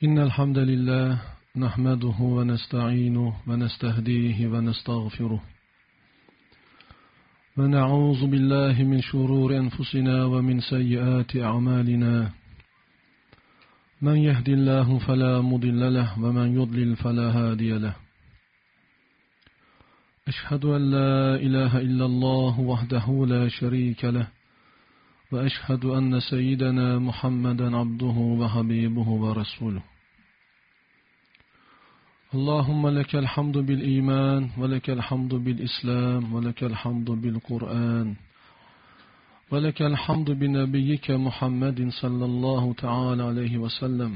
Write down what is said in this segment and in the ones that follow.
إن الحمد لله نحمده ونستعينه ونستهديه ونستغفره ونعوذ بالله من شرور أنفسنا ومن سيئات أعمالنا من يهد الله فلا مضل له ومن يضلل فلا هادي له أشهد أن لا إله إلا الله وحده لا شريك له وأشهد أن سيدنا محمدا عبده وحبيبه ورسوله اللهم لك الحمد بالإيمان ولك الحمد بالإسلام ولك الحمد بالقرآن ولك الحمد بنبيك محمد صلى الله تعالى عليه وسلم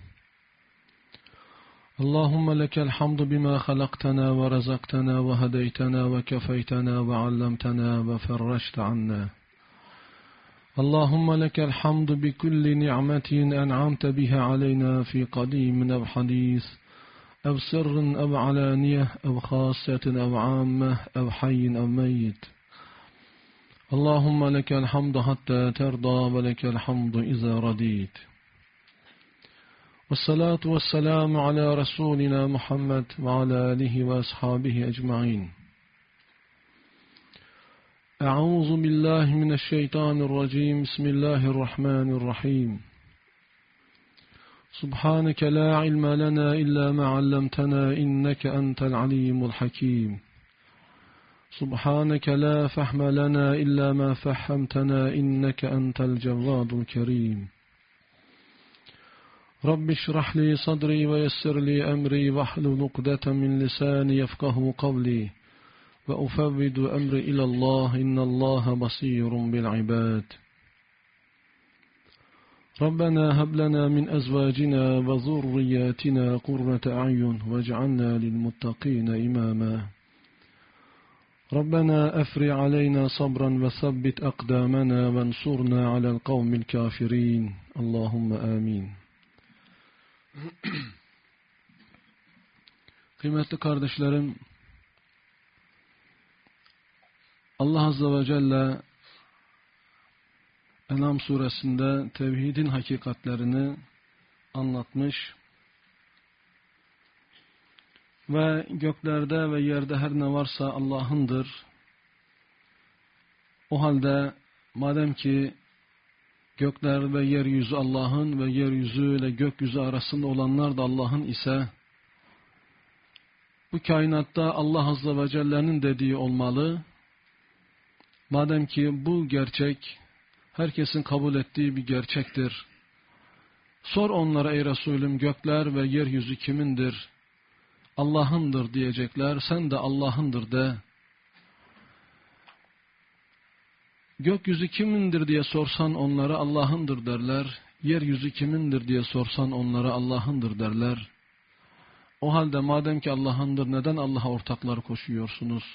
اللهم لك الحمد بما خلقتنا ورزقتنا وهديتنا وكفيتنا وعلمتنا وفرجت عنا اللهم لك الحمد بكل نعمة أنعمت بها علينا في قديم أو حديث أو سر أو علانية أو خاصة أو عامة أو حي أو ميت اللهم لك الحمد حتى ترضى ولك الحمد إذا رضيت والصلاة والسلام على رسولنا محمد وعلى آله وأصحابه أجمعين أعوذ بالله من الشيطان الرجيم بسم الله الرحمن الرحيم سبحانك لا علم لنا إلا ما علمتنا إنك أنت العليم الحكيم سبحانك لا فهم لنا إلا ما فهمتنا إنك أنت الجواد الكريم رب اشرح لي صدري ويسر لي أمري واحلل عقدة من لساني يفقه قولي وأفوض أمري إلى الله إن الله بصير بالعباد ربنا هب لنا من أزواجنا وذرياتنا قرة أعين واجعلنا للمتقين إماما ربنا أفرغ علينا صبرا وثبت أقدامنا وانصرنا على القوم الكافرين اللهم آمين. Kıymetli kardeşlerim, Allah Azze ve Celle En'am suresinde tevhidin hakikatlerini anlatmış ve göklerde ve yerde her ne varsa Allah'ındır. O halde madem ki gökler ve yeryüzü Allah'ın ve yeryüzü ile gökyüzü arasında olanlar da Allah'ın ise bu kainatta Allah Azze ve Celle'nin dediği olmalı. Madem ki bu gerçek herkesin kabul ettiği bir gerçektir. Sor onlara ey Resulüm gökler ve yeryüzü kimindir? Allah'ındır diyecekler. Sen de Allah'ındır de. Gökyüzü kimindir diye sorsan onlara Allah'ındır derler. Yeryüzü kimindir diye sorsan onlara Allah'ındır derler. O halde madem ki Allah'ındır neden Allah'a ortaklar koşuyorsunuz?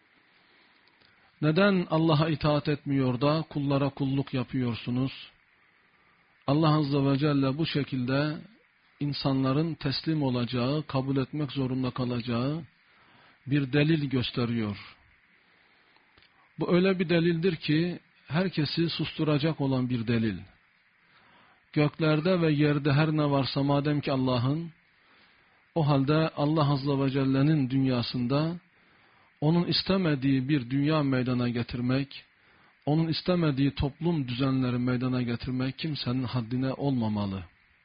Neden Allah'a itaat etmiyor da kullara kulluk yapıyorsunuz? Allah Azze ve Celle bu şekilde insanların teslim olacağı, kabul etmek zorunda kalacağı bir delil gösteriyor. Bu öyle bir delildir ki herkesi susturacak olan bir delil. Göklerde ve yerde her ne varsa madem ki Allah'ın, o halde Allah Azze ve Celle'nin dünyasında onun istemediği bir dünya meydana getirmek, onun istemediği toplum düzenleri meydana getirmek kimsenin haddine olmamalı.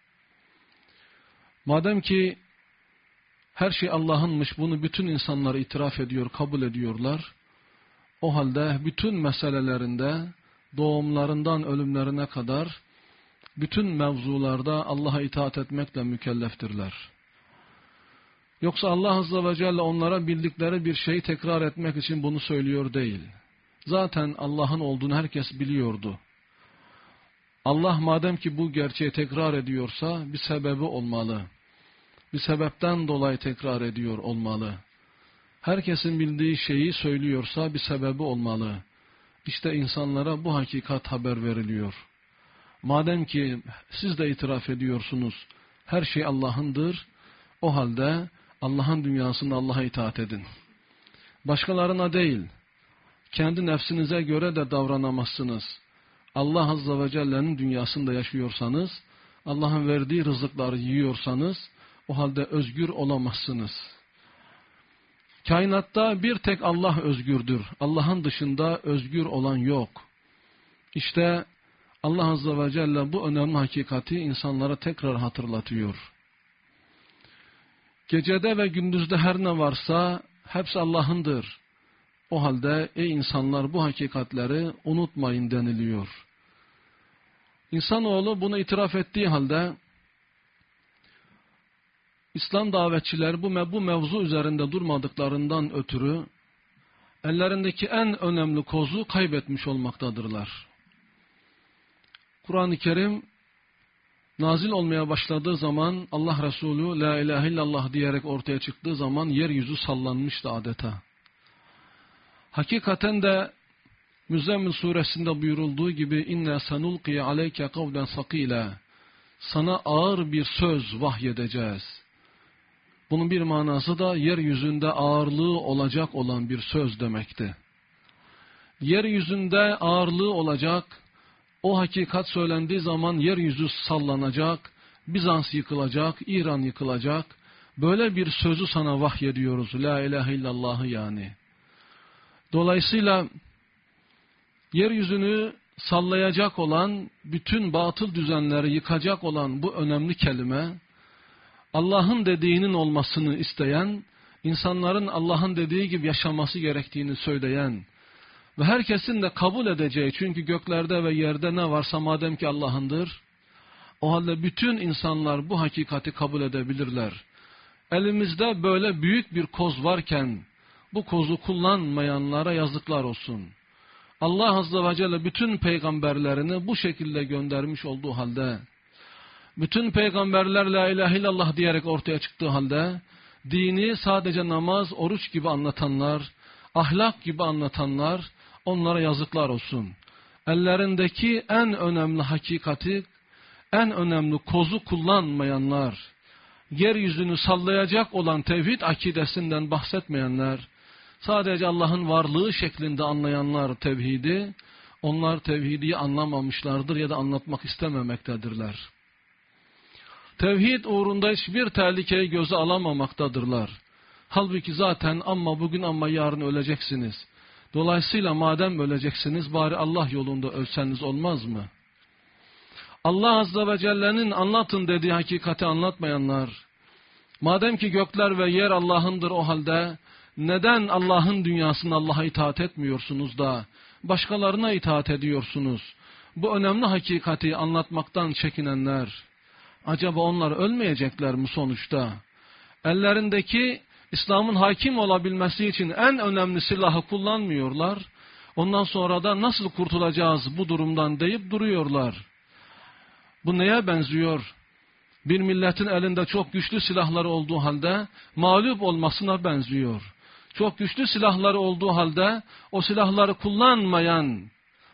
Madem ki her şey Allah'ınmış, bunu bütün insanlar itiraf ediyor, kabul ediyorlar. O halde bütün meselelerinde, doğumlarından ölümlerine kadar, bütün mevzularda Allah'a itaat etmekle mükelleftirler. Yoksa Allah Azze ve Celle onlara bildikleri bir şeyi tekrar etmek için bunu söylüyor değil. Zaten Allah'ın olduğunu herkes biliyordu. Allah madem ki bu gerçeği tekrar ediyorsa bir sebebi olmalı. Bir sebepten dolayı tekrar ediyor olmalı. Herkesin bildiği şeyi söylüyorsa bir sebebi olmalı. İşte insanlara bu hakikat haber veriliyor. Madem ki siz de itiraf ediyorsunuz, her şey Allah'ındır, o halde Allah'ın dünyasında Allah'a itaat edin. Başkalarına değil, kendi nefsinize göre de davranamazsınız. Allah Azze ve Celle'nin dünyasında yaşıyorsanız, Allah'ın verdiği rızıkları yiyorsanız o halde özgür olamazsınız. Kainatta bir tek Allah özgürdür. Allah'ın dışında özgür olan yok. İşte Allah Azze ve Celle bu önemli hakikati insanlara tekrar hatırlatıyor. Gecede ve gündüzde her ne varsa hepsi Allah'ındır. O halde ey insanlar bu hakikatleri unutmayın deniliyor. İnsanoğlu bunu itiraf ettiği halde İslam davetçiler bu mevzu üzerinde durmadıklarından ötürü ellerindeki en önemli kozu kaybetmiş olmaktadırlar. Kur'an-ı Kerim nazil olmaya başladığı zaman Allah Resulü la ilahe illallah diyerek ortaya çıktığı zaman yeryüzü sallanmıştı adeta. Hakikaten de Müzzemmil suresinde buyurulduğu gibi inna sanulqi aleyke kavlen sakila, sana ağır bir söz vahyedeceğiz. Bunun bir manası da yeryüzünde ağırlığı olacak olan bir söz demekti. Yeryüzünde ağırlığı olacak, o hakikat söylendiği zaman yeryüzü sallanacak, Bizans yıkılacak, İran yıkılacak. Böyle bir sözü sana vahyediyoruz. La ilahe illallahı yani. Dolayısıyla yeryüzünü sallayacak olan, bütün batıl düzenleri yıkacak olan bu önemli kelime, Allah'ın dediğinin olmasını isteyen, insanların Allah'ın dediği gibi yaşaması gerektiğini söyleyen ve herkesin de kabul edeceği, çünkü göklerde ve yerde ne varsa madem ki Allah'ındır, o halde bütün insanlar bu hakikati kabul edebilirler. Elimizde böyle büyük bir koz varken, bu kozu kullanmayanlara yazıklar olsun. Allah Azze ve Celle bütün peygamberlerini bu şekilde göndermiş olduğu halde, bütün peygamberler la ilahe illallah diyerek ortaya çıktığı halde, dini sadece namaz, oruç gibi anlatanlar, ahlak gibi anlatanlar, onlara yazıklar olsun. Ellerindeki en önemli hakikati, en önemli kozu kullanmayanlar, yeryüzünü sallayacak olan tevhid akidesinden bahsetmeyenler, sadece Allah'ın varlığı şeklinde anlayanlar tevhidi, onlar tevhidi anlamamışlardır ya da anlatmak istememektedirler. Tevhid uğrunda hiçbir tehlikeyi göze alamamaktadırlar. Halbuki zaten ama bugün ama yarın öleceksiniz. Dolayısıyla madem öleceksiniz bari Allah yolunda ölseniz olmaz mı? Allah Azze ve Celle'nin anlatın dediği hakikati anlatmayanlar, madem ki gökler ve yer Allah'ındır o halde, neden Allah'ın dünyasında Allah'a itaat etmiyorsunuz da başkalarına itaat ediyorsunuz? Bu önemli hakikati anlatmaktan çekinenler, acaba onlar ölmeyecekler mi sonuçta? Ellerindeki İslam'ın hakim olabilmesi için en önemli silahı kullanmıyorlar. Ondan sonra da nasıl kurtulacağız bu durumdan deyip duruyorlar. Bu neye benziyor? Bir milletin elinde çok güçlü silahları olduğu halde mağlup olmasına benziyor. Çok güçlü silahları olduğu halde o silahları kullanmayan,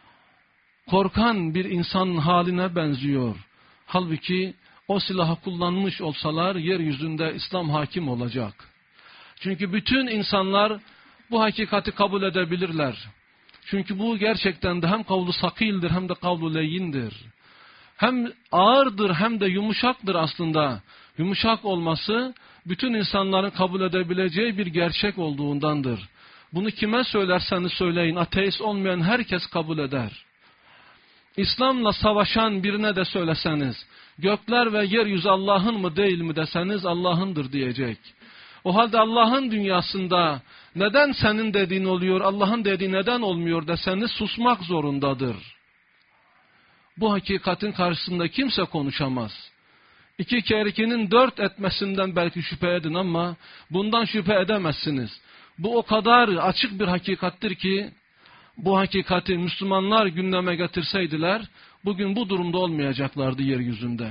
korkan bir insanın haline benziyor. Halbuki o silahı kullanmış olsalar yeryüzünde İslam hakim olacak. Çünkü bütün insanlar bu hakikati kabul edebilirler. Çünkü bu gerçekten de hem kavlu sakildir hem de kavlu leyindir. Hem ağırdır hem de yumuşaktır aslında. Yumuşak olması bütün insanların kabul edebileceği bir gerçek olduğundandır. Bunu kime söylerseniz söyleyin, ateist olmayan herkes kabul eder. İslam'la savaşan birine de söyleseniz, gökler ve yeryüzü Allah'ın mı değil mi deseniz Allah'ındır diyecek. O halde Allah'ın dünyasında neden senin dediğin oluyor, Allah'ın dediği neden olmuyor deseniz susmak zorundadır. Bu hakikatin karşısında kimse konuşamaz. 2 kere 2'nin 4 etmesinden belki şüphe edin ama bundan şüphe edemezsiniz. Bu o kadar açık bir hakikattir ki bu hakikati Müslümanlar gündeme getirseydiler bugün bu durumda olmayacaklardı yeryüzünde.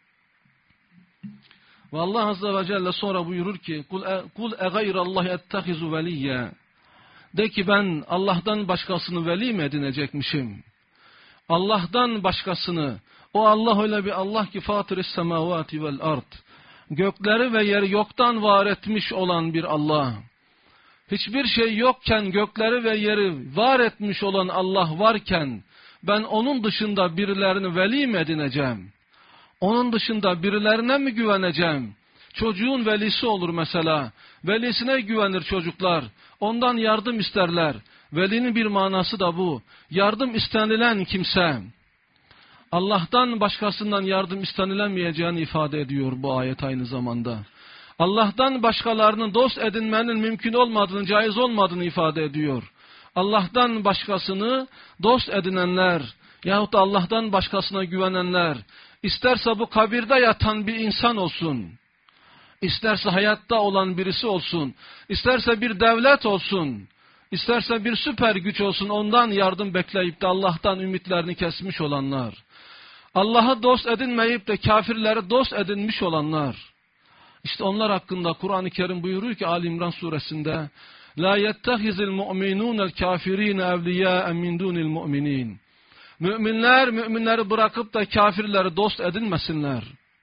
Ve Allah Azze ve Celle sonra buyurur ki kul egayrallahi ettehizu veliyye, de ki ben Allah'tan başkasını veli mi edinecekmişim? Allah'tan başkasını, o Allah öyle bir Allah ki fatiris semavati vel ard, gökleri ve yeri yoktan var etmiş olan bir Allah. Hiçbir şey yokken gökleri ve yeri var etmiş olan Allah varken ben onun dışında birilerini veli mi edineceğim? Onun dışında birilerine mi güveneceğim? Çocuğun velisi olur mesela. Velisine güvenir çocuklar. Ondan yardım isterler. Velinin bir manası da bu. Yardım istenilen kimse. Allah'tan başkasından yardım istenilemeyeceğini ifade ediyor bu ayet aynı zamanda. Allah'tan başkalarının dost edinmenin mümkün olmadığını, caiz olmadığını ifade ediyor. Allah'tan başkasını dost edinenler yahut da Allah'tan başkasına güvenenler, isterse bu kabirde yatan bir insan olsun, isterse hayatta olan birisi olsun, isterse bir devlet olsun, isterse bir süper güç olsun, ondan yardım bekleyip de Allah'tan ümitlerini kesmiş olanlar, Allah'ı dost edinmeyip de kafirleri dost edinmiş olanlar, işte onlar hakkında Kur'an-ı Kerim buyuruyor ki Ali İmran suresinde لَا يَتَّخِذِ الْمُؤْمِنُونَ الْكَافِر۪ينَ اَوْلِيَاءً مِنْ دُونِ الْمُؤْمِن۪ينَ Müminleri bırakıp da kafirleri dost edinmesinler.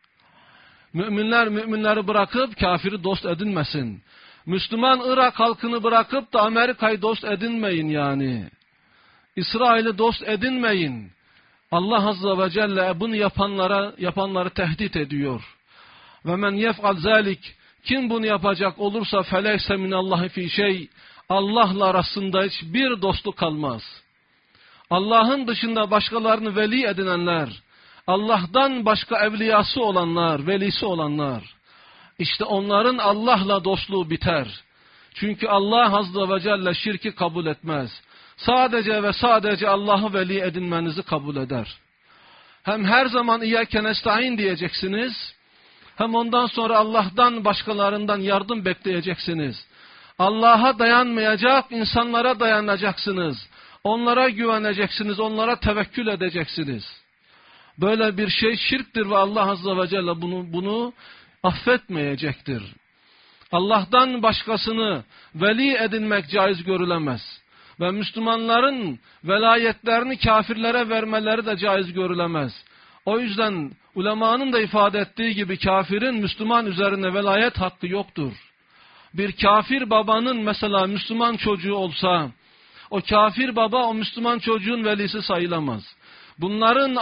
Müminleri bırakıp kafiri dost edinmesin. Müslüman Irak halkını bırakıp da Amerika'yı dost edinmeyin yani. İsrail'i dost edinmeyin. Allah Azze ve Celle bunu yapanları tehdit ediyor. Ve men yef'al zalik, kim bunu yapacak olursa feleyse minallahi fi şey, Allah'la arasında hiçbir dostluk kalmaz. Allah'ın dışında başkalarını veli edinenler, Allah'tan başka evliyası olanlar, velisi olanlar, işte onların Allah'la dostluğu biter. Çünkü Allah Azze ve Celle şirki kabul etmez. Sadece ve sadece Allah'ı veli edinmenizi kabul eder. Hem her zaman İyyâke nestaîn diyeceksiniz, hem ondan sonra Allah'tan başkalarından yardım bekleyeceksiniz. Allah'a dayanmayacak, insanlara dayanacaksınız. Onlara güveneceksiniz, onlara tevekkül edeceksiniz. Böyle bir şey şirktir ve Allah Azze ve Celle bunu affetmeyecektir. Allah'tan başkasını veli edinmek caiz görülemez. Ve Müslümanların velayetlerini kafirlere vermeleri de caiz görülemez. O yüzden ulemanın da ifade ettiği gibi kafirin Müslüman üzerine velayet hakkı yoktur. Bir kafir babanın mesela Müslüman çocuğu olsa, o kafir baba o Müslüman çocuğun velisi sayılamaz. Bunların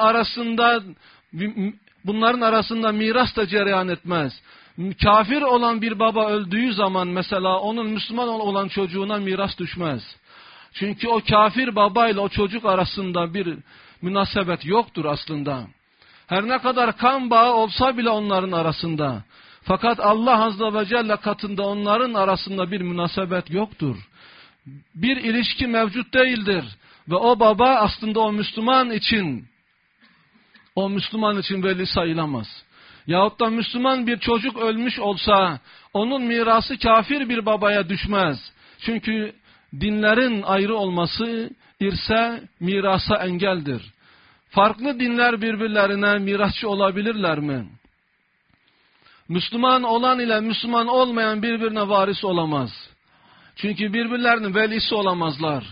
arasında miras da cereyan etmez. Kafir olan bir baba öldüğü zaman mesela onun Müslüman olan çocuğuna miras düşmez. Çünkü o kafir babayla o çocuk arasında bir münasebet yoktur aslında. Her ne kadar kan bağı olsa bile onların arasında. Fakat Allah Azze ve Celle katında onların arasında bir münasebet yoktur. Bir ilişki mevcut değildir. Ve o baba aslında o Müslüman için veli sayılamaz. Yahut da Müslüman bir çocuk ölmüş olsa onun mirası kafir bir babaya düşmez. Çünkü dinlerin ayrı olması irse, mirasa engeldir. Farklı dinler birbirlerine mirasçı olabilirler mi? Müslüman olan ile Müslüman olmayan birbirine varis olamaz. Çünkü birbirlerinin velisi olamazlar.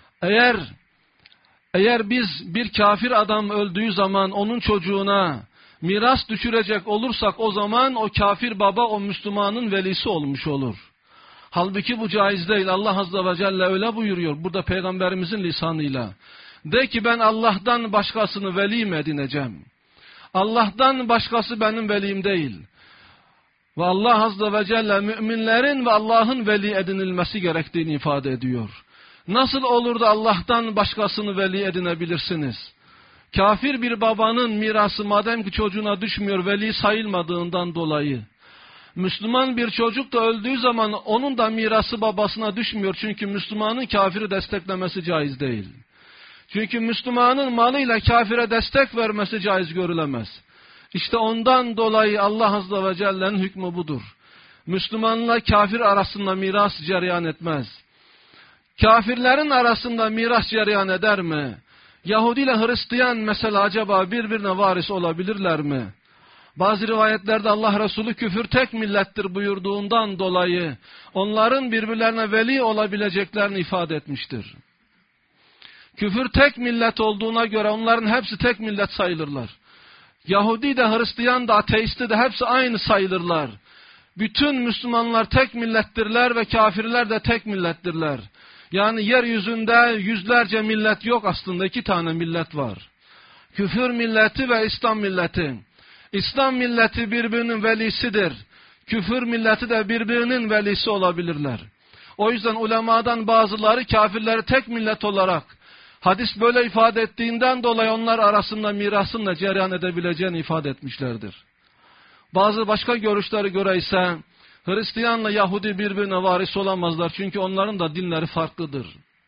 Eğer biz bir kafir adam öldüğü zaman onun çocuğuna miras düşürecek olursak o zaman o kafir baba o Müslümanın velisi olmuş olur. Halbuki bu caiz değil. Allah Azze ve Celle öyle buyuruyor burada Peygamberimizin lisanıyla. De ki ben Allah'tan başkasını velim edineceğim. Allah'tan başkası benim velim değil. Ve Allah Azze ve Celle müminlerin ve Allah'ın veli edinilmesi gerektiğini ifade ediyor. Nasıl olur da Allah'tan başkasını veli edinebilirsiniz? Kafir bir babanın mirası madem ki çocuğuna düşmüyor veli sayılmadığından dolayı. Müslüman bir çocuk da öldüğü zaman onun da mirası babasına düşmüyor. Çünkü Müslümanın kafiri desteklemesi caiz değil. Çünkü Müslümanın malıyla kafire destek vermesi caiz görülemez. İşte ondan dolayı Allah Azze ve Celle'nin hükmü budur. Müslümanla kafir arasında miras cereyan etmez. Kafirlerin arasında miras cereyan eder mi? Yahudi ile Hristiyan mesela acaba birbirine varis olabilirler mi? Bazı rivayetlerde Allah Resulü küfür tek millettir buyurduğundan dolayı onların birbirlerine veli olabileceklerini ifade etmiştir. Küfür tek millet olduğuna göre onların hepsi tek millet sayılırlar. Yahudi de Hristiyan da ateisti de hepsi aynı sayılırlar. Bütün Müslümanlar tek millettirler ve kafirler de tek millettirler. Yani yeryüzünde yüzlerce millet yok aslında 2 tane millet var. Küfür milleti ve İslam milleti. İslam milleti birbirinin velisidir. Küfür milleti de birbirinin velisi olabilirler. O yüzden ulemadan bazıları kafirleri tek millet olarak, hadis böyle ifade ettiğinden dolayı onlar arasında mirasın da cereyan edebileceğini ifade etmişlerdir. Bazı başka görüşlere göre ise Hristiyanla Yahudi birbirine varis olamazlar. Çünkü onların da dinleri farklıdır.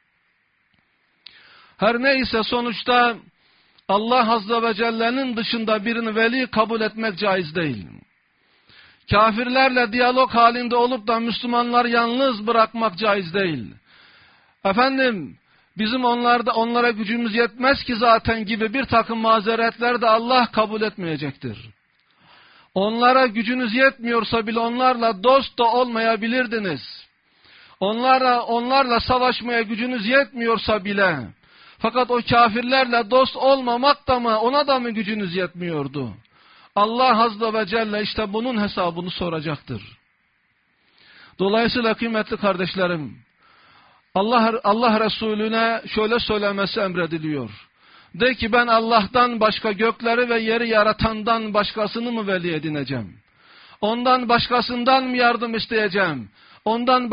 Her neyse sonuçta Allah Azze ve Celle'nin dışında birini veli kabul etmek caiz değil. Kafirlerle diyalog halinde olup da Müslümanlar yalnız bırakmak caiz değil. Efendim, bizim onlara gücümüz yetmez ki zaten gibi bir takım mazeretler de Allah kabul etmeyecektir. Onlara gücünüz yetmiyorsa bile onlarla dost da olmayabilirdiniz. Onlarla savaşmaya gücünüz yetmiyorsa bile, fakat o kafirlerle dost olmamak da mı, ona da mı gücünüz yetmiyordu? Allah Azze ve Celle işte bunun hesabını soracaktır. Dolayısıyla kıymetli kardeşlerim, Allah Resulüne şöyle söylemesi emrediliyor. De ki ben Allah'tan başka gökleri ve yeri yaratandan başkasını mı veli edineceğim? Ondan başkasından mı yardım isteyeceğim? Ondan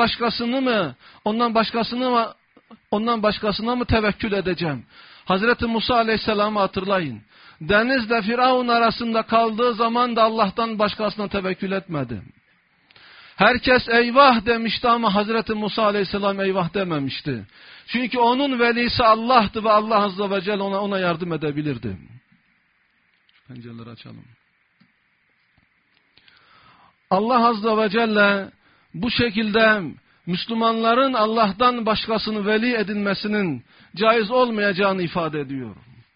başkasına mı tevekkül edeceğim? Hazreti Musa Aleyhisselam'ı hatırlayın. Denizle Firavun arasında kaldığı zaman da Allah'tan başkasına tevekkül etmedi. Herkes eyvah demişti ama Hazreti Musa Aleyhisselam eyvah dememişti. Çünkü onun velisi Allah'tı ve Allah Azze ve Celle ona yardım edebilirdi. Şu pencereleri açalım. Allah Azze ve Celle bu şekilde Müslümanların Allah'tan başkasını veli edinmesinin caiz olmayacağını ifade ediyor.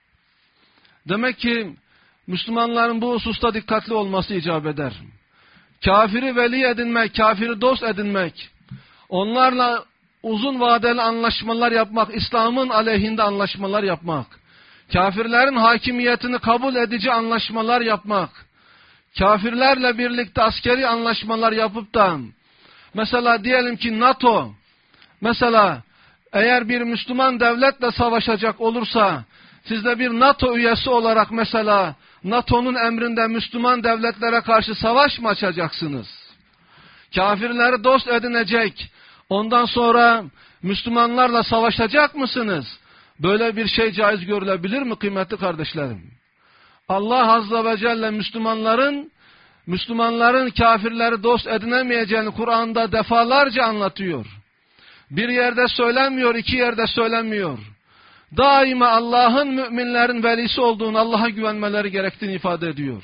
Demek ki Müslümanların bu hususta dikkatli olması icap eder. Kafiri veli edinmek, kafiri dost edinmek, onlarla uzun vadeli anlaşmalar yapmak, İslam'ın aleyhinde anlaşmalar yapmak, kafirlerin hakimiyetini kabul edici anlaşmalar yapmak, kafirlerle birlikte askeri anlaşmalar yapıp da, mesela diyelim ki NATO, mesela eğer bir Müslüman devletle savaşacak olursa, siz de bir NATO üyesi olarak mesela NATO'nun emrinde Müslüman devletlere karşı savaş mı açacaksınız? Kafirleri dost edinecek, ondan sonra Müslümanlarla savaşacak mısınız? Böyle bir şey caiz görülebilir mi kıymetli kardeşlerim? Allah Azze ve Celle Müslümanların kafirleri dost edinemeyeceğini Kur'an'da defalarca anlatıyor. Bir yerde söylemiyor, iki yerde söylemiyor. Daima Allah'ın müminlerin velisi olduğunu, Allah'a güvenmeleri gerektiğini ifade ediyor.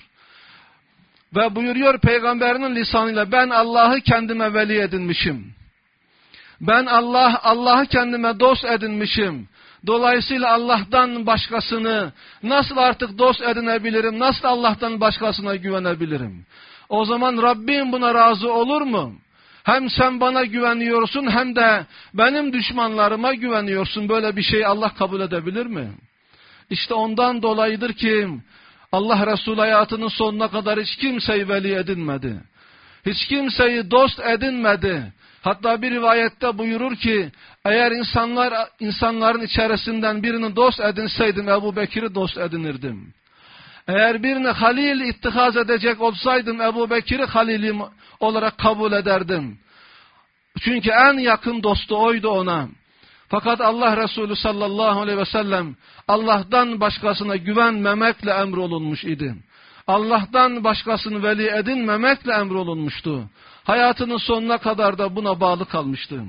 Ve buyuruyor peygamberinin lisanıyla, ben Allah'ı kendime veli edinmişim. Ben Allah'ı kendime dost edinmişim. Dolayısıyla Allah'tan başkasını nasıl artık dost edinebilirim? Nasıl Allah'tan başkasına güvenebilirim? O zaman Rabbim buna razı olur mu? Hem sen bana güveniyorsun hem de benim düşmanlarıma güveniyorsun. Böyle bir şeyi Allah kabul edebilir mi? İşte ondan dolayıdır ki Allah Resulü hayatının sonuna kadar hiç kimseyi veli edinmedi. Hiç kimseyi dost edinmedi. Hatta bir rivayette buyurur ki, eğer insanların içerisinden birini dost edinseydim Ebu Bekir'i dost edinirdim. Eğer birini halil ittihaz edecek olsaydım Ebu Bekir'i halilim olarak kabul ederdim. Çünkü en yakın dostu oydu ona. Fakat Allah Resulü sallallahu aleyhi ve sellem Allah'tan başkasına güvenmemekle emrolunmuş idi. Allah'tan başkasını veli edinmemekle emrolunmuştu. Hayatının sonuna kadar da buna bağlı kalmıştı.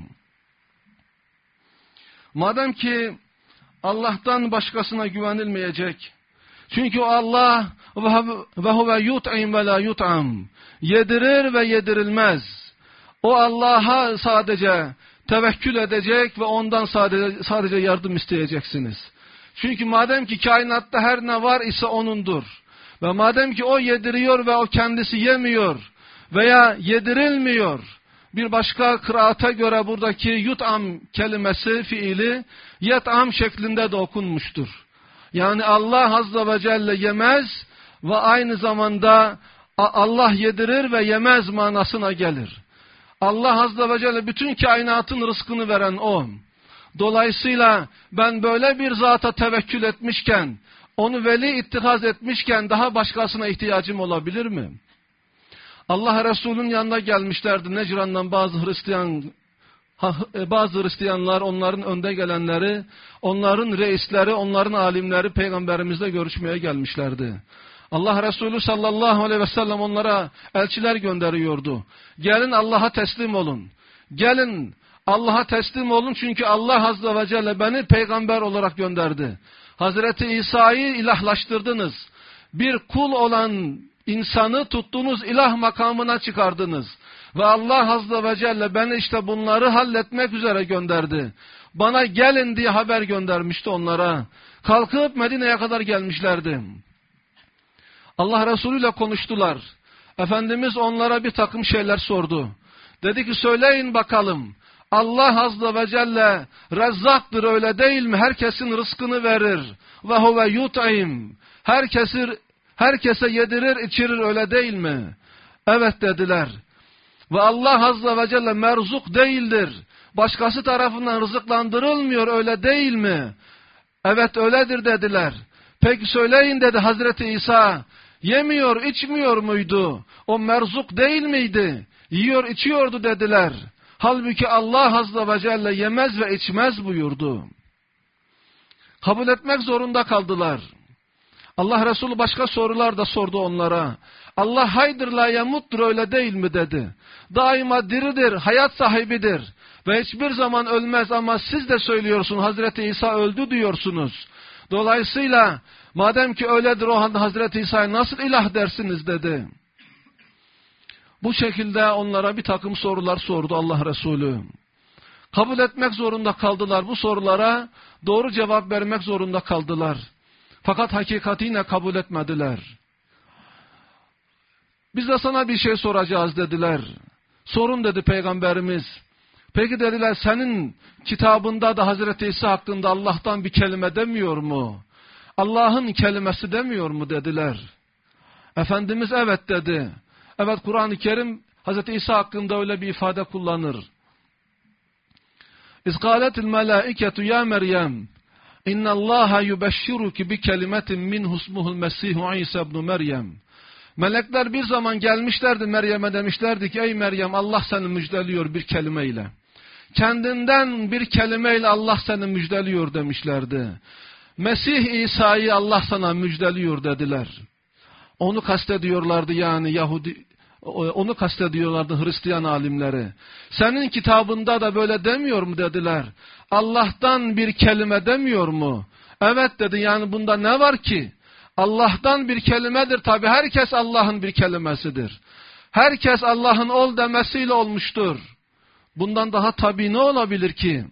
Madem ki Allah'tan başkasına güvenilmeyecek, çünkü o Allah ve huve yut'im ve la yut'am, yedirir ve yedirilmez. O Allah'a sadece tevekkül edecek ve ondan sadece yardım isteyeceksiniz. Çünkü madem ki kainatta her ne var ise O'nundur. Ve madem ki O yediriyor ve O kendisi yemiyor veya yedirilmiyor. Bir başka kıraata göre buradaki yut'am kelimesi, fiili yet'am şeklinde de okunmuştur. Yani Allah Azze ve Celle yemez ve aynı zamanda Allah yedirir ve yemez manasına gelir. Allah Azze ve Celle bütün kainatın rızkını veren O. Dolayısıyla ben böyle bir zata tevekkül etmişken, onu veli ittihaz etmişken daha başkasına ihtiyacım olabilir mi? Allah Resulü'nün yanına gelmişlerdi Necran'dan bazı Hristiyanlar, onların önde gelenleri, onların reisleri, onların alimleri Peygamberimizle görüşmeye gelmişlerdi. Allah Resulü sallallahu aleyhi ve sellem onlara elçiler gönderiyordu. Gelin Allah'a teslim olun. Gelin Allah'a teslim olun çünkü Allah azze ve celle beni peygamber olarak gönderdi. Hazreti İsa'yı ilahlaştırdınız. Bir kul olan insanı tuttunuz, ilah makamına çıkardınız. Ve Allah azze ve celle beni işte bunları halletmek üzere gönderdi. Bana gelin diye haber göndermişti onlara. Kalkıp Medine'ye kadar gelmişlerdi. Allah Resulü ile konuştular. Efendimiz onlara bir takım şeyler sordu. Dedi ki söyleyin bakalım. Allah azze ve celle rezzaktır, öyle değil mi? Herkesin rızkını verir. Ve huve yut'im. Herkese yedirir, içirir, öyle değil mi? Evet dediler. Ve Allah azze ve celle merzuk değildir. Başkası tarafından rızıklandırılmıyor, öyle değil mi? Evet öyledir dediler. Peki söyleyin dedi Hazreti İsa. Yemiyor, içmiyor muydu? O merzuk değil miydi? Yiyor, içiyordu dediler. Halbuki Allah azze ve celle yemez ve içmez buyurdu. Kabul etmek zorunda kaldılar. Allah Resulü başka sorular da sordu onlara. Allah haydır la yamuttur, öyle değil mi dedi. Daima diridir, hayat sahibidir ve hiçbir zaman ölmez ama siz de söylüyorsunuz Hazreti İsa öldü diyorsunuz. Dolayısıyla madem ki öyledir o halde Hazreti İsa'ya nasıl ilah dersiniz dedi. Bu şekilde onlara bir takım sorular sordu Allah Resulü. Kabul etmek zorunda kaldılar bu sorulara, doğru cevap vermek zorunda kaldılar. Fakat hakikati yine kabul etmediler. Biz de sana bir şey soracağız dediler. Sorun dedi Peygamberimiz. Peki dediler senin kitabında da Hazreti İsa hakkında Allah'tan bir kelime demiyor mu? Allah'ın kelimesi demiyor mu dediler. Efendimiz evet dedi. Evet Kur'an-ı Kerim Hazreti İsa hakkında öyle bir ifade kullanır. İzgâletil melâiketu ya Meryem. İnna Allaha yubeşşiruki bi kelimetin minhu ismuhul Mesih İsa ibn Meryem. Melekler bir zaman gelmişlerdi Meryem'e demişlerdi ki ey Meryem Allah seni müjdeliyor bir kelimeyle. Kendinden bir kelimeyle Allah seni müjdeliyor demişlerdi. Mesih İsa'yı Allah sana müjdeliyor dediler. Onu kastediyorlardı yani onu kastediyorlardı Hristiyan alimleri. Senin kitabında da böyle demiyor mu dediler. Allah'tan bir kelime demiyor mu? Evet dedi yani bunda ne var ki? Allah'tan bir kelimedir tabi herkes Allah'ın bir kelimesidir. Herkes Allah'ın ol demesiyle olmuştur. Bundan daha tabi ne olabilir ki?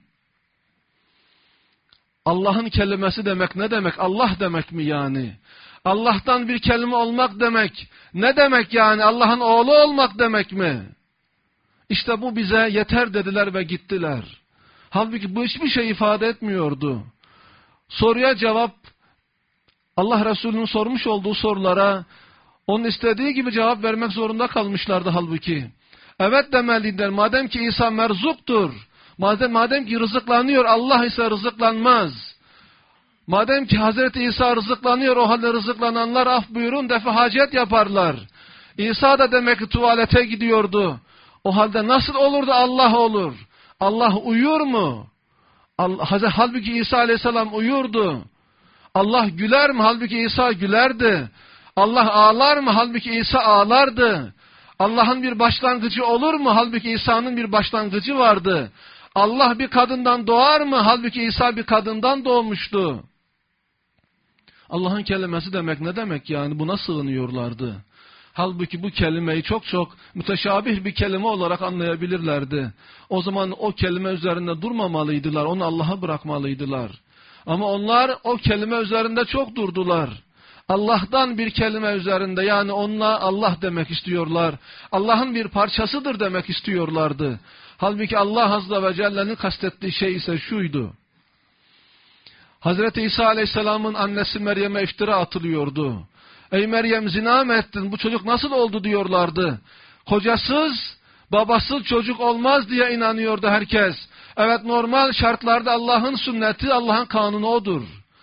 Allah'ın kelimesi demek ne demek? Allah demek mi yani? Allah'tan bir kelime olmak demek ne demek yani? Allah'ın oğlu olmak demek mi? İşte bu bize yeter dediler ve gittiler. Halbuki bu hiçbir şey ifade etmiyordu. Soruya cevap Allah Resulü'nün sormuş olduğu sorulara onun istediği gibi cevap vermek zorunda kalmışlardı halbuki. Evet demeliydiler. Madem ki İsa merzuktur. Madem ki rızıklanıyor Allah ise rızıklanmaz. Madem ki Hazreti İsa rızıklanıyor o halde rızıklananlar af buyurun defa hacet yaparlar. İsa da demek ki tuvalete gidiyordu. O halde nasıl olur da Allah olur? Allah uyur mu? Halbuki İsa aleyhisselam uyurdu. Allah güler mi? Halbuki İsa gülerdi. Allah ağlar mı? Halbuki İsa ağlardı. Allah'ın bir başlangıcı olur mu? Halbuki İsa'nın bir başlangıcı vardı. Allah bir kadından doğar mı? Halbuki İsa bir kadından doğmuştu. Allah'ın kelimesi demek ne demek yani? Buna sığınıyorlardı. Halbuki bu kelimeyi çok müteşabih bir kelime olarak anlayabilirlerdi. O zaman o kelime üzerinde durmamalıydılar. Onu Allah'a bırakmalıydılar. Ama onlar o kelime üzerinde çok durdular. Allah'tan bir kelime üzerinde yani onunla Allah demek istiyorlar. Allah'ın bir parçasıdır demek istiyorlardı. Halbuki Allah Azze ve Celle'nin kastettiği şey ise şuydu. Hazreti İsa Aleyhisselam'ın annesi Meryem'e iftira atılıyordu. Ey Meryem zina mı ettin? Bu çocuk nasıl oldu diyorlardı. Kocasız, babasız çocuk olmaz diye inanıyordu herkes. Evet normal şartlarda Allah'ın sünneti, Allah'ın kanunu odur.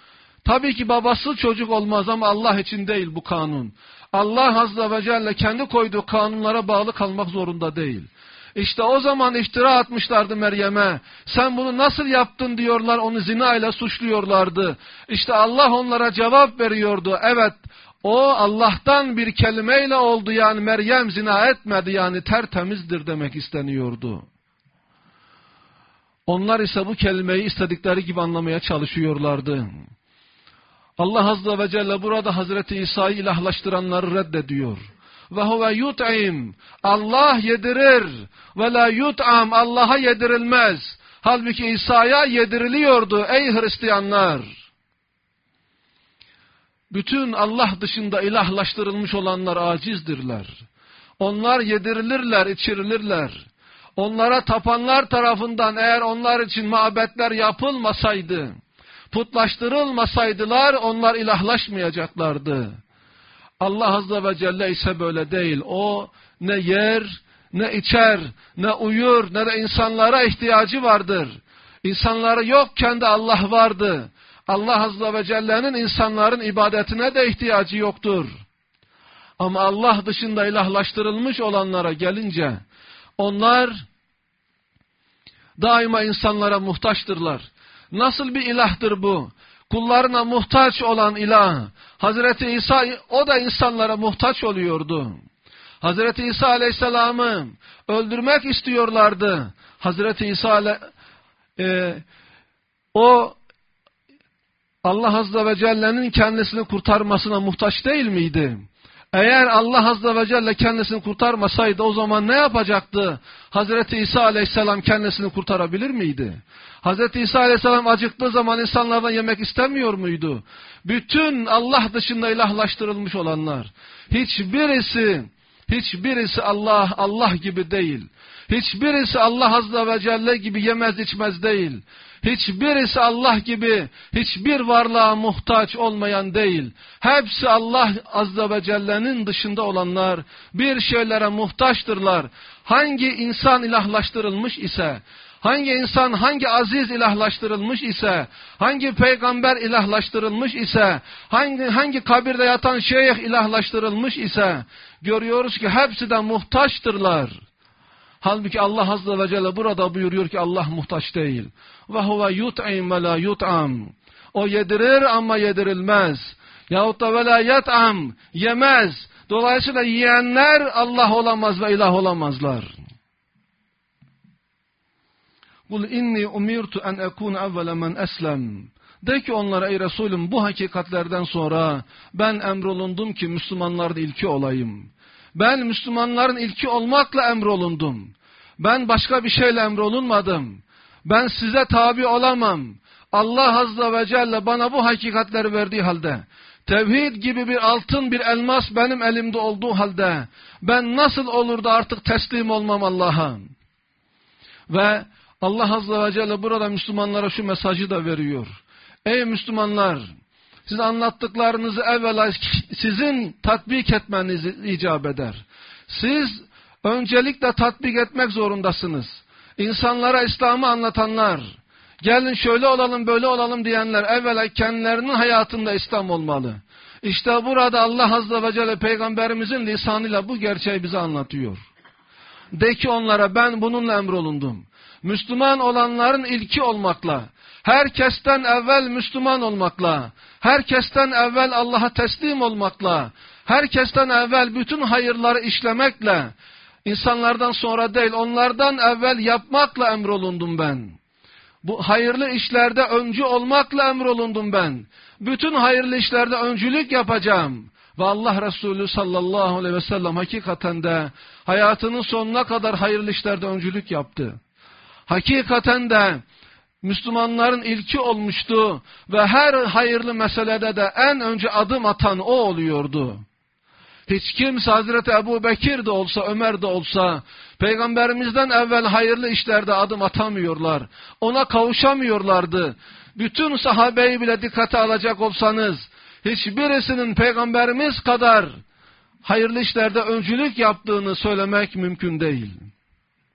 Tabii ki babası çocuk olmaz ama Allah için değil bu kanun. Allah Azze ve Celle kendi koyduğu kanunlara bağlı kalmak zorunda değil. İşte o zaman iftira atmışlardı Meryem'e. Sen bunu nasıl yaptın diyorlar, onu zina ile suçluyorlardı. İşte Allah onlara cevap veriyordu. Evet, o Allah'tan bir kelimeyle oldu, yani Meryem zina etmedi, yani tertemizdir demek isteniyordu. Onlar ise bu kelimeyi istedikleri gibi anlamaya çalışıyorlardı. Allah Azze ve Celle burada Hazreti İsa'yı ilahlaştıranları reddediyor. Ve huve yut'im, Allah yedirir, ve la yut'am, Allah'a yedirilmez. Halbuki İsa'ya yediriliyordu ey Hristiyanlar. Bütün Allah dışında ilahlaştırılmış olanlar acizdirler. Onlar yedirilirler, içirilirler. Onlara tapanlar tarafından eğer onlar için mabetler yapılmasaydı, putlaştırılmasaydılar, onlar ilahlaşmayacaklardı. Allah Azze ve Celle ise böyle değil. O ne yer, ne içer, ne uyur, ne de insanlara ihtiyacı vardır. İnsanları yokken de Allah vardı. Allah Azze ve Celle'nin insanların ibadetine de ihtiyacı yoktur. Ama Allah dışında ilahlaştırılmış olanlara gelince, onlar daima insanlara muhtaçtırlar. Nasıl bir ilahtır bu? Kullarına muhtaç olan ilah. Hazreti İsa, o da insanlara muhtaç oluyordu. Hazreti İsa Aleyhisselam'ı öldürmek istiyorlardı. Hazreti İsa o Allah Azze ve Celle'nin kendisini kurtarmasına muhtaç değil miydi? Eğer Allah Azze ve Celle kendisini kurtarmasaydı o zaman ne yapacaktı? Hazreti İsa Aleyhisselam kendisini kurtarabilir miydi? Hazreti İsa Aleyhisselam acıktığı zaman insanlardan yemek istemiyor muydu? Bütün Allah dışında ilahlaştırılmış olanlar, hiçbirisi Allah gibi değil. Hiçbirisi Allah Azze ve Celle gibi yemez içmez değil. Hiçbirisi Allah gibi hiçbir varlığa muhtaç olmayan değil. Hepsi Allah Azze ve Celle'nin dışında olanlar bir şeylere muhtaçtırlar. Hangi insan ilahlaştırılmış ise, hangi aziz ilahlaştırılmış ise, hangi peygamber ilahlaştırılmış ise, hangi kabirde yatan şeyh ilahlaştırılmış ise, görüyoruz ki hepsi de muhtaçtırlar. Halbuki Allah Azze ve Celle burada buyuruyor ki Allah muhtaç değil. Ve huve yut'im ve la yut'am. O yedirir ama yedirilmez. Yahut da ve la yet'am, yemez. Dolayısıyla yiyenler Allah olamaz ve ilah olamazlar. Kul inni umirtu en ekun evvele men eslem. De ki onlara ey Resulüm, bu hakikatlerden sonra ben emrolundum ki Müslümanların ilki olayım. Ben Müslümanların ilki olmakla emrolundum. Ben başka bir şeyle emrolunmadım. Ben size tabi olamam. Allah Azze ve Celle bana bu hakikatleri verdiği halde, tevhid gibi bir altın, bir elmas benim elimde olduğu halde, ben nasıl olur da artık teslim olmam Allah'a? Ve Allah Azze ve Celle burada Müslümanlara şu mesajı da veriyor. Ey Müslümanlar! Siz anlattıklarınızı evvela sizin tatbik etmeniz icap eder. Siz öncelikle tatbik etmek zorundasınız. İnsanlara İslam'ı anlatanlar, gelin şöyle olalım böyle olalım diyenler evvela kendilerinin hayatında İslam olmalı. İşte burada Allah Azze ve Celle Peygamberimizin lisanıyla bu gerçeği bize anlatıyor. De ki onlara ben bununla emrolundum. Müslüman olanların ilki olmakla, herkesten evvel Müslüman olmakla, herkesten evvel Allah'a teslim olmakla, herkesten evvel bütün hayırları işlemekle, insanlardan sonra değil onlardan evvel yapmakla emrolundum ben. Bu hayırlı işlerde öncü olmakla emrolundum ben. Bütün hayırlı işlerde öncülük yapacağım. Ve Allah Resulü sallallahu aleyhi ve sellem hakikaten de hayatının sonuna kadar hayırlı işlerde öncülük yaptı. Hakikaten de Müslümanların ilki olmuştu ve her hayırlı meselede de en önce adım atan o oluyordu. Hiç kimse Hazreti Ebu Bekir de olsa, Ömer de olsa, Peygamberimizden evvel hayırlı işlerde adım atamıyorlar. Ona kavuşamıyorlardı. Bütün sahabeyi bile dikkate alacak olsanız, hiçbirisinin Peygamberimiz kadar hayırlı işlerde öncülük yaptığını söylemek mümkün değil.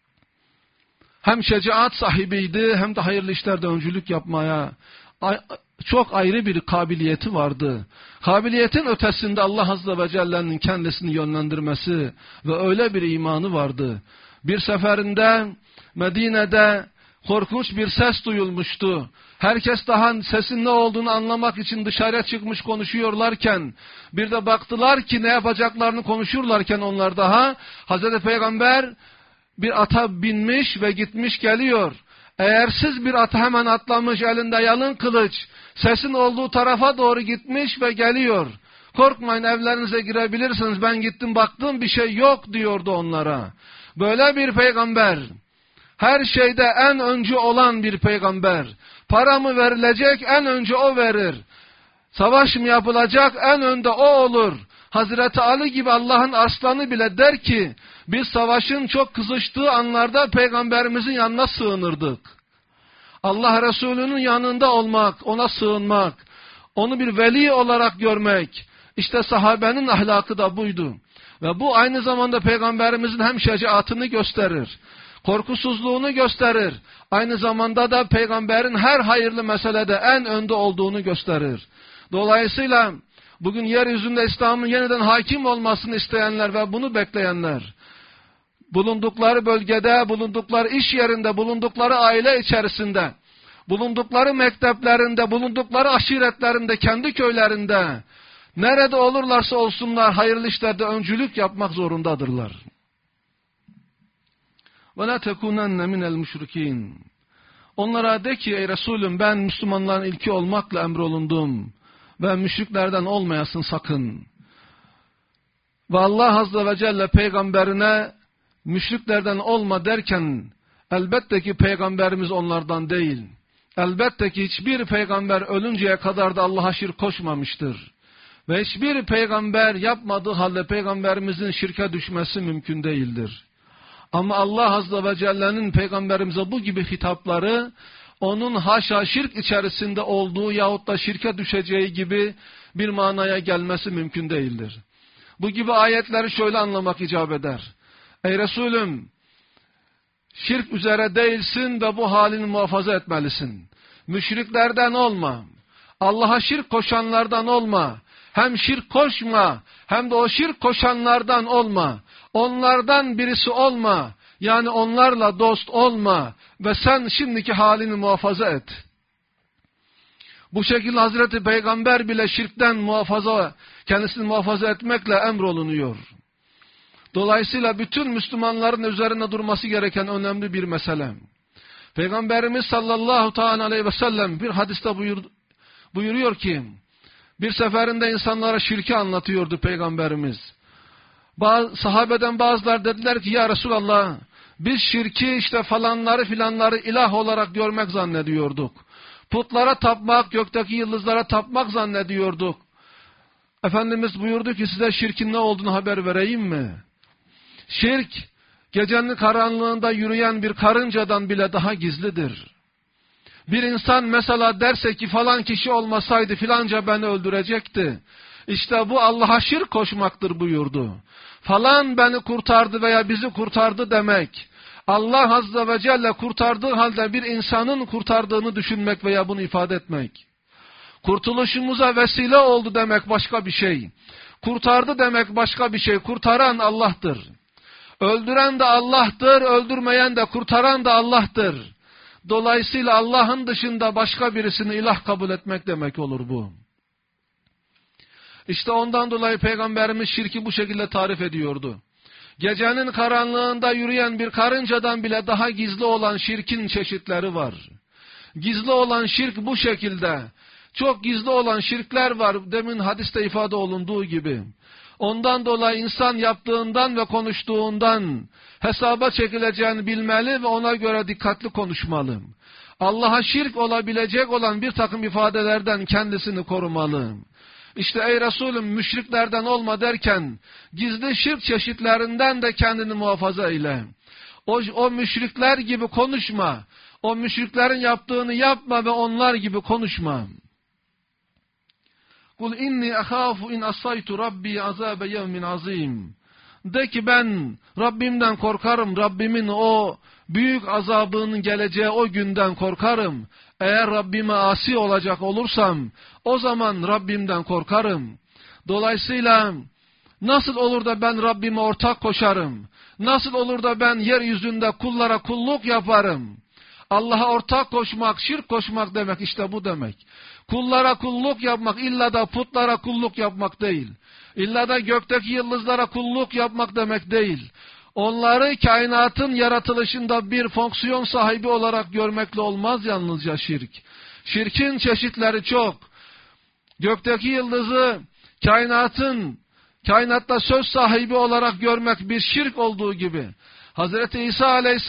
Hem şecaat sahibiydi hem de hayırlı işlerde öncülük yapmaya çok ayrı bir kabiliyeti vardı. Kabiliyetin ötesinde Allah Azze ve Celle'nin kendisini yönlendirmesi ve öyle bir imanı vardı. Bir seferinde Medine'de korkunç bir ses duyulmuştu. Herkes daha sesin ne olduğunu anlamak için dışarıya çıkmış konuşuyorlarken, bir de baktılar ki ne yapacaklarını konuşurlarken onlar daha, Hazreti Peygamber bir ata binmiş ve gitmiş geliyor. Eğersiz bir ata hemen atlamış, elinde yalın kılıç, sesin olduğu tarafa doğru gitmiş ve geliyor. Korkmayın, evlerinize girebilirsiniz, ben gittim baktım bir şey yok diyordu onlara. Böyle bir peygamber, her şeyde en öncü olan bir peygamber. Para mı verilecek, en önce o verir. Savaş mı yapılacak, en önde o olur. Hazreti Ali gibi Allah'ın aslanı bile der ki, biz savaşın çok kızıştığı anlarda peygamberimizin yanına sığınırdık. Allah Resulü'nün yanında olmak, ona sığınmak, onu bir veli olarak görmek, işte sahabenin ahlakı da buydu. Ve bu aynı zamanda peygamberimizin hem şecaatını gösterir, korkusuzluğunu gösterir, aynı zamanda da peygamberin her hayırlı meselede en önde olduğunu gösterir. Dolayısıyla bugün yeryüzünde İslam'ın yeniden hakim olmasını isteyenler ve bunu bekleyenler, bulundukları bölgede, bulundukları iş yerinde, bulundukları aile içerisinde, bulundukları mekteplerinde, bulundukları aşiretlerinde, kendi köylerinde, nerede olurlarsa olsunlar hayırlı işlerde öncülük yapmak zorundadırlar. وَلَا تَكُونَنَّ مِنَ الْمُشْرِكِينَ Onlara de ki, ey Resulüm, ben Müslümanların ilki olmakla emrolundum ve müşriklerden olmayasın sakın. Ve Allah Azze ve Celle peygamberine müşriklerden olma derken, elbette ki peygamberimiz onlardan değil. Elbette ki hiçbir peygamber ölünceye kadar da Allah'a şirk koşmamıştır. Ve hiçbir peygamber yapmadığı halde peygamberimizin şirke düşmesi mümkün değildir. Ama Allah Azze ve Celle'nin peygamberimize bu gibi hitapları, onun haşa şirk içerisinde olduğu yahut da şirke düşeceği gibi bir manaya gelmesi mümkün değildir. Bu gibi ayetleri şöyle anlamak icap eder. Ey Resulüm, şirk üzere değilsin ve bu halini muhafaza etmelisin. Müşriklerden olma. Allah'a şirk koşanlardan olma. Hem şirk koşma, hem de o şirk koşanlardan olma. Onlardan birisi olma. Yani onlarla dost olma. Ve sen şimdiki halini muhafaza et. Bu şekilde Hazreti Peygamber bile şirkten kendisini muhafaza etmekle emrolunuyor. Dolayısıyla bütün Müslümanların üzerine durması gereken önemli bir mesele. Peygamberimiz sallallahu aleyhi ve sellem bir hadiste buyuruyor ki, bir seferinde insanlara şirki anlatıyordu Peygamberimiz. Sahabeden bazılar dediler ki, ya Resulallah, biz şirki işte falanları filanları ilah olarak görmek zannediyorduk. Putlara tapmak, gökteki yıldızlara tapmak zannediyorduk. Efendimiz buyurdu ki, size şirkin ne olduğunu haber vereyim mi? Şirk, gecenin karanlığında yürüyen bir karıncadan bile daha gizlidir. Bir insan mesela derse ki falan kişi olmasaydı filanca beni öldürecekti. İşte bu Allah'a şirk koşmaktır buyurdu. Falan beni kurtardı veya bizi kurtardı demek. Allah Azze ve Celle kurtardığı halde bir insanın kurtardığını düşünmek veya bunu ifade etmek. Kurtuluşumuza vesile oldu demek başka bir şey. Kurtardı demek başka bir şey. Kurtaran Allah'tır. Öldüren de Allah'tır, öldürmeyen de kurtaran da Allah'tır. Dolayısıyla Allah'ın dışında başka birisini ilah kabul etmek demek olur bu. İşte ondan dolayı Peygamberimiz şirki bu şekilde tarif ediyordu. Gecenin karanlığında yürüyen bir karıncadan bile daha gizli olan şirkin çeşitleri var. Gizli olan şirk bu şekilde. Çok gizli olan şirkler var, demin hadiste ifade olunduğu gibi. Ondan dolayı insan yaptığından ve konuştuğundan hesaba çekileceğini bilmeli ve ona göre dikkatli konuşmalı. Allah'a şirk olabilecek olan bir takım ifadelerden kendisini korumalı. İşte ey Resulüm, müşriklerden olma derken gizli şirk çeşitlerinden de kendini muhafaza eyle. O müşrikler gibi konuşma. O müşriklerin yaptığını yapma ve onlar gibi konuşma. Kul inni ahafu in asaytu rabbi azabe yevmin azim. De ki ben Rabbimden korkarım, Rabbimin o büyük azabının geleceği o günden korkarım. Eğer Rabbime asi olacak olursam o zaman Rabbimden korkarım. Dolayısıyla nasıl olur da ben Rabbime ortak koşarım? Nasıl olur da ben yeryüzünde kullara kulluk yaparım? Allah'a ortak koşmak, şirk koşmak demek işte bu demek. Kullara kulluk yapmak illa da putlara kulluk yapmak değil. İlla da gökteki yıldızlara kulluk yapmak demek değil. Onları kainatın yaratılışında bir fonksiyon sahibi olarak görmekle olmaz yalnızca şirk. Şirkin çeşitleri çok. Gökteki yıldızı kainatta söz sahibi olarak görmek bir şirk olduğu gibi, Hz. İsa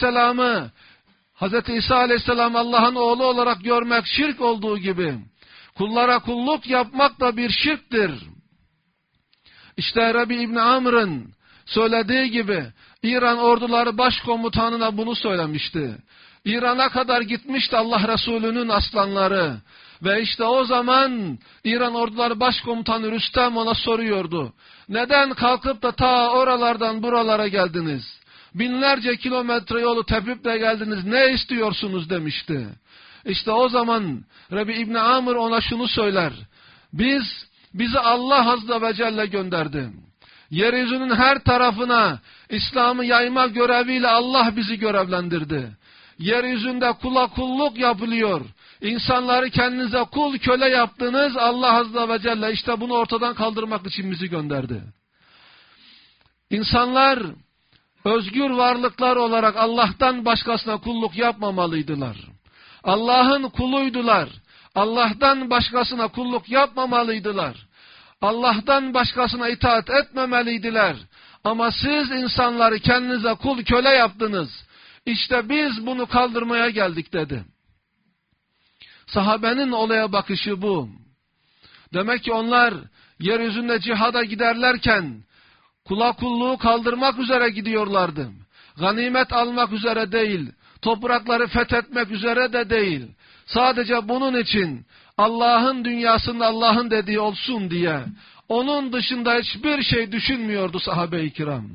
Aleyhisselam Allah'ın oğlu olarak görmek şirk olduğu gibi, kullara kulluk yapmak da bir şirktir. İşte Rabi İbni Amr'ın söylediği gibi İran orduları başkomutanına bunu söylemişti. İran'a kadar gitmişti Allah Resulü'nün aslanları. Ve işte o zaman İran orduları başkomutanı Rüstem ona soruyordu. Neden kalkıp da ta oralardan buralara geldiniz? Binlerce kilometre yolu tepip de geldiniz. Ne istiyorsunuz demişti. İşte o zaman Rabi İbni Amr ona şunu söyler. Bizi Allah Azze ve Celle gönderdi. Yeryüzünün her tarafına İslam'ı yayma göreviyle Allah bizi görevlendirdi. Yeryüzünde kula kulluk yapılıyor. İnsanları kendinize kul köle yaptınız. Allah Azze ve Celle işte bunu ortadan kaldırmak için bizi gönderdi. İnsanlar özgür varlıklar olarak Allah'tan başkasına kulluk yapmamalıydılar. Allah'ın kuluydular. Allah'tan başkasına kulluk yapmamalıydılar. Allah'tan başkasına itaat etmemeliydiler. Ama siz insanları kendinize kul köle yaptınız. İşte biz bunu kaldırmaya geldik dedi. Sahabenin olaya bakışı bu. Demek ki onlar yeryüzünde cihada giderlerken kula kulluğu kaldırmak üzere gidiyorlardı. Ganimet almak üzere değil, toprakları fethetmek üzere de değil. Sadece bunun için Allah'ın dünyasında Allah'ın dediği olsun diye. Onun dışında hiçbir şey düşünmüyordu sahabe-i kiram.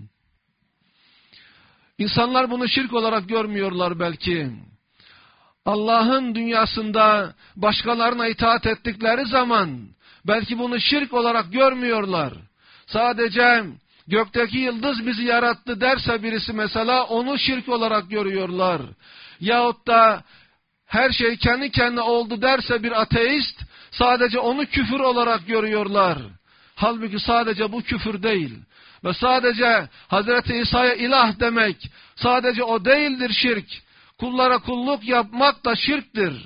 İnsanlar bunu şirk olarak görmüyorlar belki. Allah'ın dünyasında başkalarına itaat ettikleri zaman belki bunu şirk olarak görmüyorlar. Sadece gökteki yıldız bizi yarattı derse birisi mesela onu şirk olarak görüyorlar. Yahut da her şey kendi kendine oldu derse bir ateist sadece onu küfür olarak görüyorlar. Halbuki sadece bu küfür değil. Ve sadece Hazreti İsa'ya ilah demek sadece o değildir şirk. Kullara kulluk yapmak da şirktir.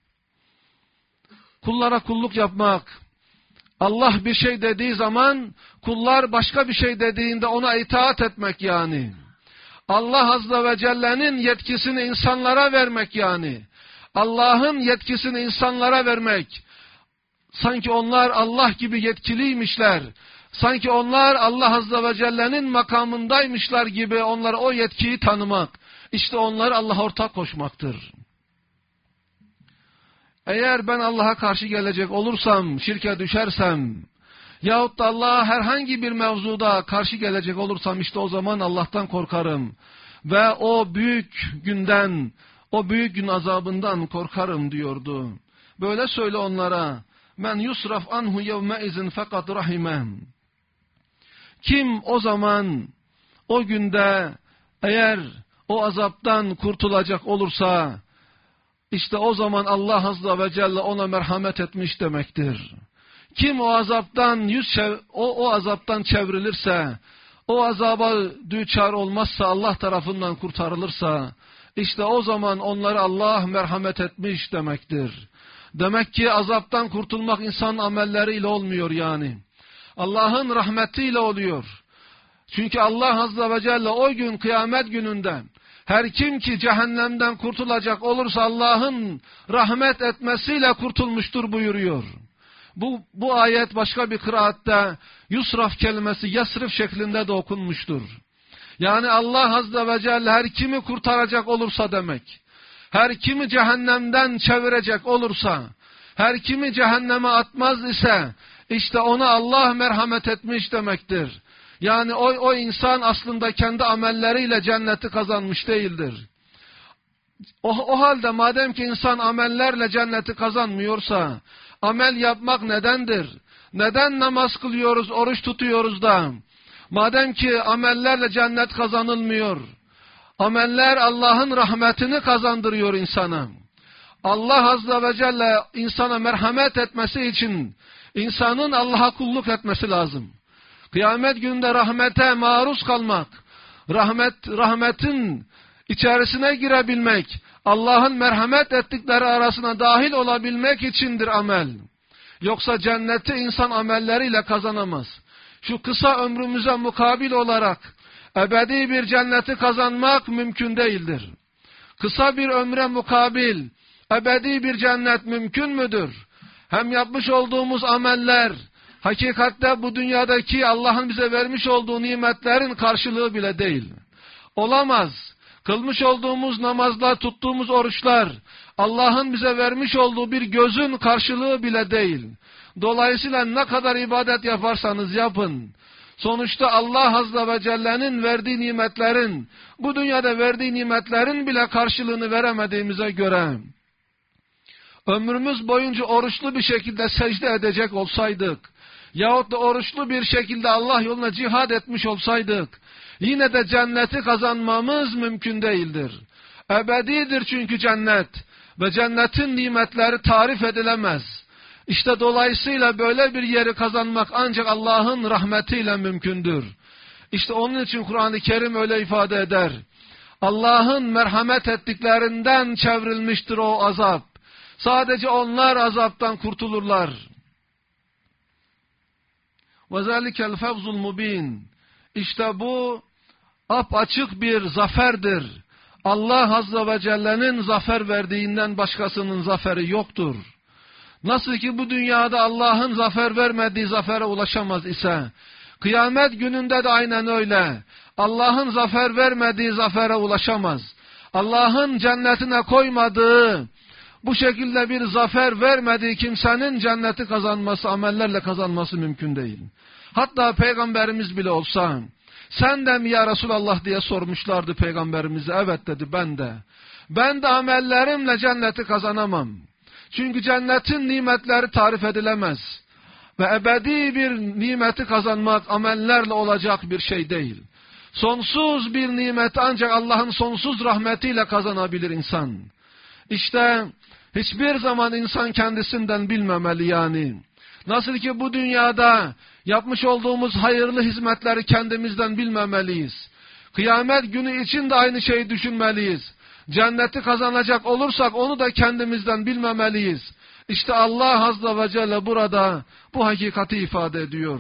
Kullara kulluk yapmak. Allah bir şey dediği zaman kullar başka bir şey dediğinde ona itaat etmek yani. Allah Azze ve Celle'nin yetkisini insanlara vermek yani. Allah'ın yetkisini insanlara vermek. Sanki onlar Allah gibi yetkiliymişler. Sanki onlar Allah Azze ve Celle'nin makamındaymışlar gibi onlara o yetkiyi tanımak. İşte onları Allah'a ortak koşmaktır. Eğer ben Allah'a karşı gelecek olursam, şirke düşersem, yahut da Allah'a herhangi bir mevzuda karşı gelecek olursam işte o zaman Allah'tan korkarım. Ve o büyük günden, o büyük gün azabından korkarım diyordu. Böyle söyle onlara. Men yusraf anhu yevme izin fakat rahimem. Kim o zaman, o günde eğer o azaptan kurtulacak olursa, işte o zaman Allah Azze ve Celle ona merhamet etmiş demektir. Kim o azaptan o azaptan çevrilirse, o azaba düçar olmazsa, Allah tarafından kurtarılırsa, işte o zaman onlara Allah merhamet etmiş demektir. Demek ki azaptan kurtulmak insan amelleriyle olmuyor yani. Allah'ın rahmetiyle oluyor. Çünkü Allah Azze ve Celle o gün kıyamet gününde her kim ki cehennemden kurtulacak olursa Allah'ın rahmet etmesiyle kurtulmuştur buyuruyor. Bu ayet başka bir kıraatte yusraf kelimesi yasrif şeklinde de okunmuştur. Yani Allah Azze ve Celle her kimi kurtaracak olursa demek. Her kimi cehennemden çevirecek olursa, her kimi cehenneme atmaz ise işte ona Allah merhamet etmiş demektir. Yani o insan aslında kendi amelleriyle cenneti kazanmış değildir. O halde madem ki insan amellerle cenneti kazanmıyorsa, amel yapmak nedendir? Neden namaz kılıyoruz, oruç tutuyoruz da? Madem ki amellerle cennet kazanılmıyor, ameller Allah'ın rahmetini kazandırıyor insana. Allah Azze ve Celle insana merhamet etmesi için insanın Allah'a kulluk etmesi lazım. Kıyamet gününde rahmete maruz kalmak, rahmetin içerisine girebilmek, Allah'ın merhamet ettikleri arasına dahil olabilmek içindir amel. Yoksa cenneti insan amelleriyle kazanamaz. Şu kısa ömrümüze mukabil olarak ebedi bir cenneti kazanmak mümkün değildir. Kısa bir ömre mukabil ebedi bir cennet mümkün müdür? Hem yapmış olduğumuz ameller hakikatte bu dünyadaki Allah'ın bize vermiş olduğu nimetlerin karşılığı bile değil. Olamaz. Kılmış olduğumuz namazlar, tuttuğumuz oruçlar Allah'ın bize vermiş olduğu bir gözün karşılığı bile değil. Dolayısıyla ne kadar ibadet yaparsanız yapın, sonuçta Allah Azze ve Celle'nin verdiği nimetlerin, bu dünyada verdiği nimetlerin bile karşılığını veremediğimize göre, ömrümüz boyunca oruçlu bir şekilde secde edecek olsaydık, yahut da oruçlu bir şekilde Allah yoluna cihad etmiş olsaydık, yine de cenneti kazanmamız mümkün değildir. Ebedidir çünkü cennet ve cennetin nimetleri tarif edilemez. İşte dolayısıyla böyle bir yeri kazanmak ancak Allah'ın rahmetiyle mümkündür. İşte onun için Kur'an-ı Kerim öyle ifade eder. Allah'ın merhamet ettiklerinden çevrilmiştir o azap. Sadece onlar azaptan kurtulurlar. وَذَلِكَ الْفَوْزُ الْمُب۪ينَ İşte bu apaçık bir zaferdir. Allah Azze ve Celle'nin zafer verdiğinden başkasının zaferi yoktur. Nasıl ki bu dünyada Allah'ın zafer vermediği zafere ulaşamaz ise, kıyamet gününde de aynen öyle. Allah'ın zafer vermediği zafere ulaşamaz. Allah'ın cennetine koymadığı, bu şekilde bir zafer vermediği kimsenin cenneti kazanması, amellerle kazanması mümkün değil. Hatta Peygamberimiz bile olsa, sen de mi ya Resulallah diye sormuşlardı Peygamberimize. Evet dedi, ben de. Ben de amellerimle cenneti kazanamam. Çünkü cennetin nimetleri tarif edilemez. Ve ebedi bir nimeti kazanmak amellerle olacak bir şey değil. Sonsuz bir nimeti ancak Allah'ın sonsuz rahmetiyle kazanabilir insan. İşte hiçbir zaman insan kendisinden bilmemeli yani. Nasıl ki bu dünyada yapmış olduğumuz hayırlı hizmetleri kendimizden bilmemeliyiz. Kıyamet günü için de aynı şeyi düşünmeliyiz. Cenneti kazanacak olursak onu da kendimizden bilmemeliyiz. İşte Allah Azze ve Celle burada bu hakikati ifade ediyor.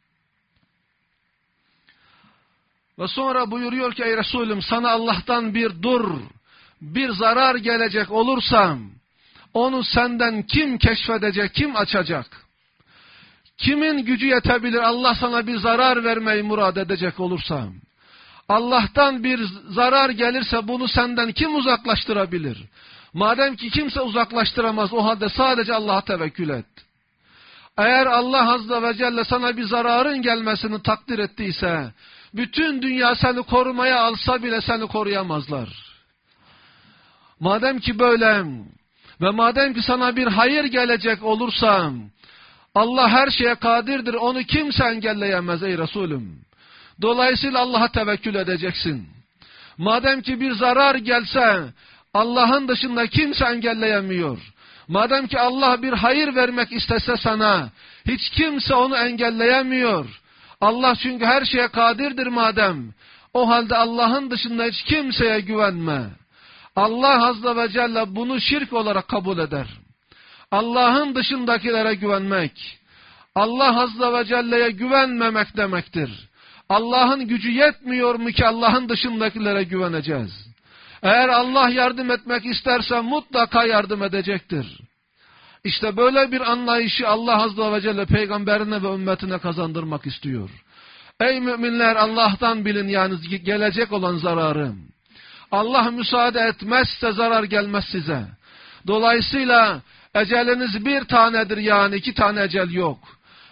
Ve sonra buyuruyor ki ey Resulüm, sana Allah'tan bir zarar gelecek olursa onu senden kim keşfedecek, kim açacak? Kimin gücü yetebilir Allah sana bir zarar vermeyi murad edecek olursa? Allah'tan bir zarar gelirse bunu senden kim uzaklaştırabilir? Madem ki kimse uzaklaştıramaz, o halde sadece Allah'a tevekkül et. Eğer Allah Azze ve Celle sana bir zararın gelmesini takdir ettiyse, bütün dünya seni korumaya alsa bile seni koruyamazlar. Madem ki böyle ve madem ki sana bir hayır gelecek olursa, Allah her şeye kadirdir, onu kimse engelleyemez ey Resulüm. Dolayısıyla Allah'a tevekkül edeceksin. Madem ki bir zarar gelse, Allah'ın dışında kimse engelleyemiyor. Madem ki Allah bir hayır vermek istese sana, hiç kimse onu engelleyemiyor. Allah çünkü her şeye kadirdir madem. O halde Allah'ın dışında hiç kimseye güvenme. Allah Azze ve Celle bunu şirk olarak kabul eder. Allah'ın dışındakilere güvenmek, Allah Azze ve Celle'ye güvenmemek demektir. Allah'ın gücü yetmiyor mu ki Allah'ın dışındakilere güveneceğiz? Eğer Allah yardım etmek isterse mutlaka yardım edecektir. İşte böyle bir anlayışı Allah Azze ve Celle peygamberine ve ümmetine kazandırmak istiyor. Ey müminler, Allah'tan bilin yani gelecek olan zararı. Allah müsaade etmezse zarar gelmez size. Dolayısıyla eceliniz bir tanedir yani 2 tane ecel yok.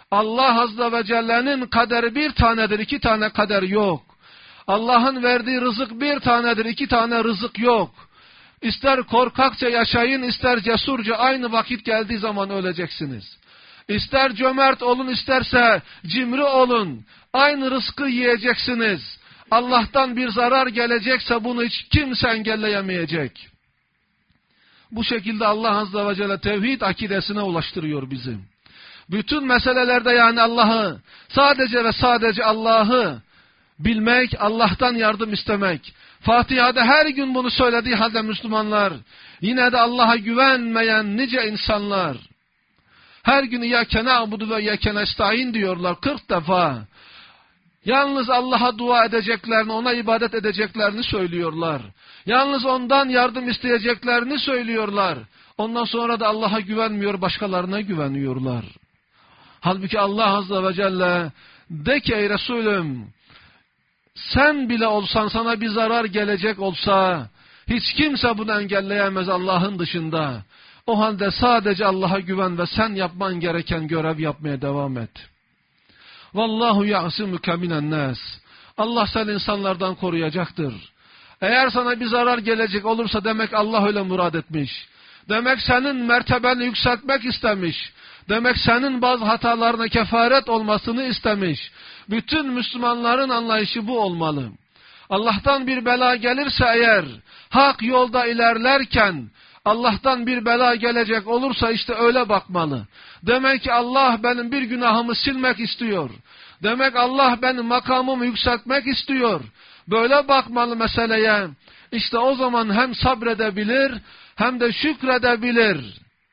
Allah Azze ve Celle'nin kaderi bir tanedir, iki tane kader yok. Allah'ın verdiği rızık bir tanedir, iki tane rızık yok. İster korkakça yaşayın, ister cesurca, aynı vakit geldiği zaman öleceksiniz. İster cömert olun, isterse cimri olun, aynı rızkı yiyeceksiniz. Allah'tan bir zarar gelecekse bunu hiç kimse engelleyemeyecek. Bu şekilde Allah Azze ve Celle tevhid akidesine ulaştırıyor bizi. Bütün meselelerde yani Allah'ı, sadece ve sadece Allah'ı bilmek, Allah'tan yardım istemek. Fatiha'da her gün bunu söylediği halde Müslümanlar, yine de Allah'a güvenmeyen nice insanlar, her gün İyyâke na'budu ve İyyâke nestaîn diyorlar 40 defa. Yalnız Allah'a dua edeceklerini, ona ibadet edeceklerini söylüyorlar. Yalnız ondan yardım isteyeceklerini söylüyorlar. Ondan sonra da Allah'a güvenmiyor, başkalarına güveniyorlar. Halbuki Allah Azze ve Celle, de ki ey Resulüm, sen bile olsan, sana bir zarar gelecek olsa, hiç kimse bunu engelleyemez Allah'ın dışında. O halde sadece Allah'a güven ve sen yapman gereken görev yapmaya devam et. Vallahu ya'simuke minen nas. Allah seni insanlardan koruyacaktır. Eğer sana bir zarar gelecek olursa demek Allah öyle murad etmiş. Demek senin mertebeni yükseltmek istemiş. Demek senin bazı hatalarına kefaret olmasını istemiş. Bütün Müslümanların anlayışı bu olmalı. Allah'tan bir bela gelirse eğer, hak yolda ilerlerken Allah'tan bir bela gelecek olursa işte öyle bakmalı. Demek ki Allah benim bir günahımı silmek istiyor. Demek Allah benim makamımı yükseltmek istiyor. Böyle bakmalı meseleye. İşte o zaman hem sabredebilir hem de şükredebilir.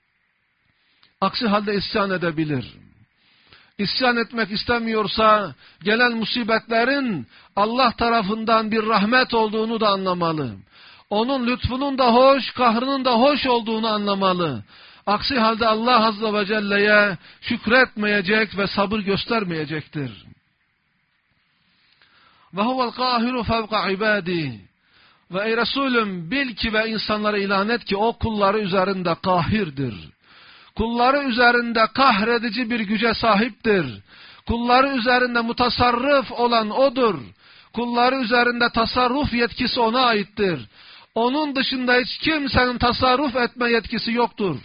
Aksi halde isyan edebilir. İsyan etmek istemiyorsa gelen musibetlerin Allah tarafından bir rahmet olduğunu da anlamalı. Onun lütfunun da hoş, kahrının da hoş olduğunu anlamalı. Aksi halde Allah Azze ve Celle'ye şükretmeyecek ve sabır göstermeyecektir. Ve huvel kahiru fevka ibadi. Ve ey Resulüm, bil ki ve insanlara ilan et ki o kulları üzerinde kahirdir. Kulları üzerinde kahredici bir güce sahiptir. Kulları üzerinde mutasarrıf olan O'dur. Kulları üzerinde tasarruf yetkisi O'na aittir. Onun dışında hiç kimsenin tasarruf etme yetkisi yoktur.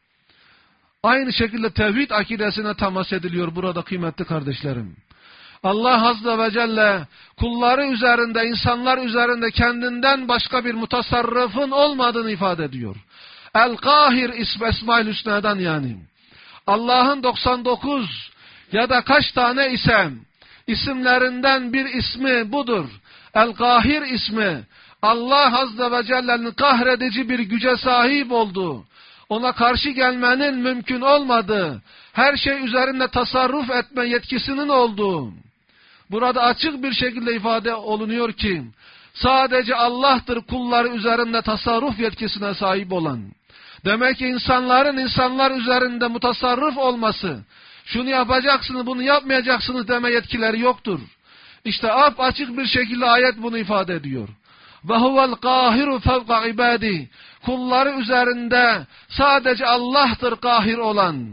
Aynı şekilde tevhid akidesine temas ediliyor burada kıymetli kardeşlerim. Allah Azze ve Celle kulları üzerinde, insanlar üzerinde kendinden başka bir mutasarrıfın olmadığını ifade ediyor. El-Kahir ismi Esma-ül Hüsna'dan yani. Allah'ın 99 ya da kaç tane ise isimlerinden bir ismi budur. El-Kahir ismi Allah Azze ve Celle'nin kahredici bir güce sahip olduğu, ona karşı gelmenin mümkün olmadığı, her şey üzerinde tasarruf etme yetkisinin olduğu, burada açık bir şekilde ifade olunuyor ki, sadece Allah'tır kulları üzerinde tasarruf yetkisine sahip olan. Demek ki insanlar üzerinde mutasarrif olması, şunu yapacaksınız, bunu yapmayacaksınız deme yetkileri yoktur. İşte açık bir şekilde ayet bunu ifade ediyor. Ve huvel kahiru fevka ibadi. Kulları üzerinde sadece Allah'tır kahir olan.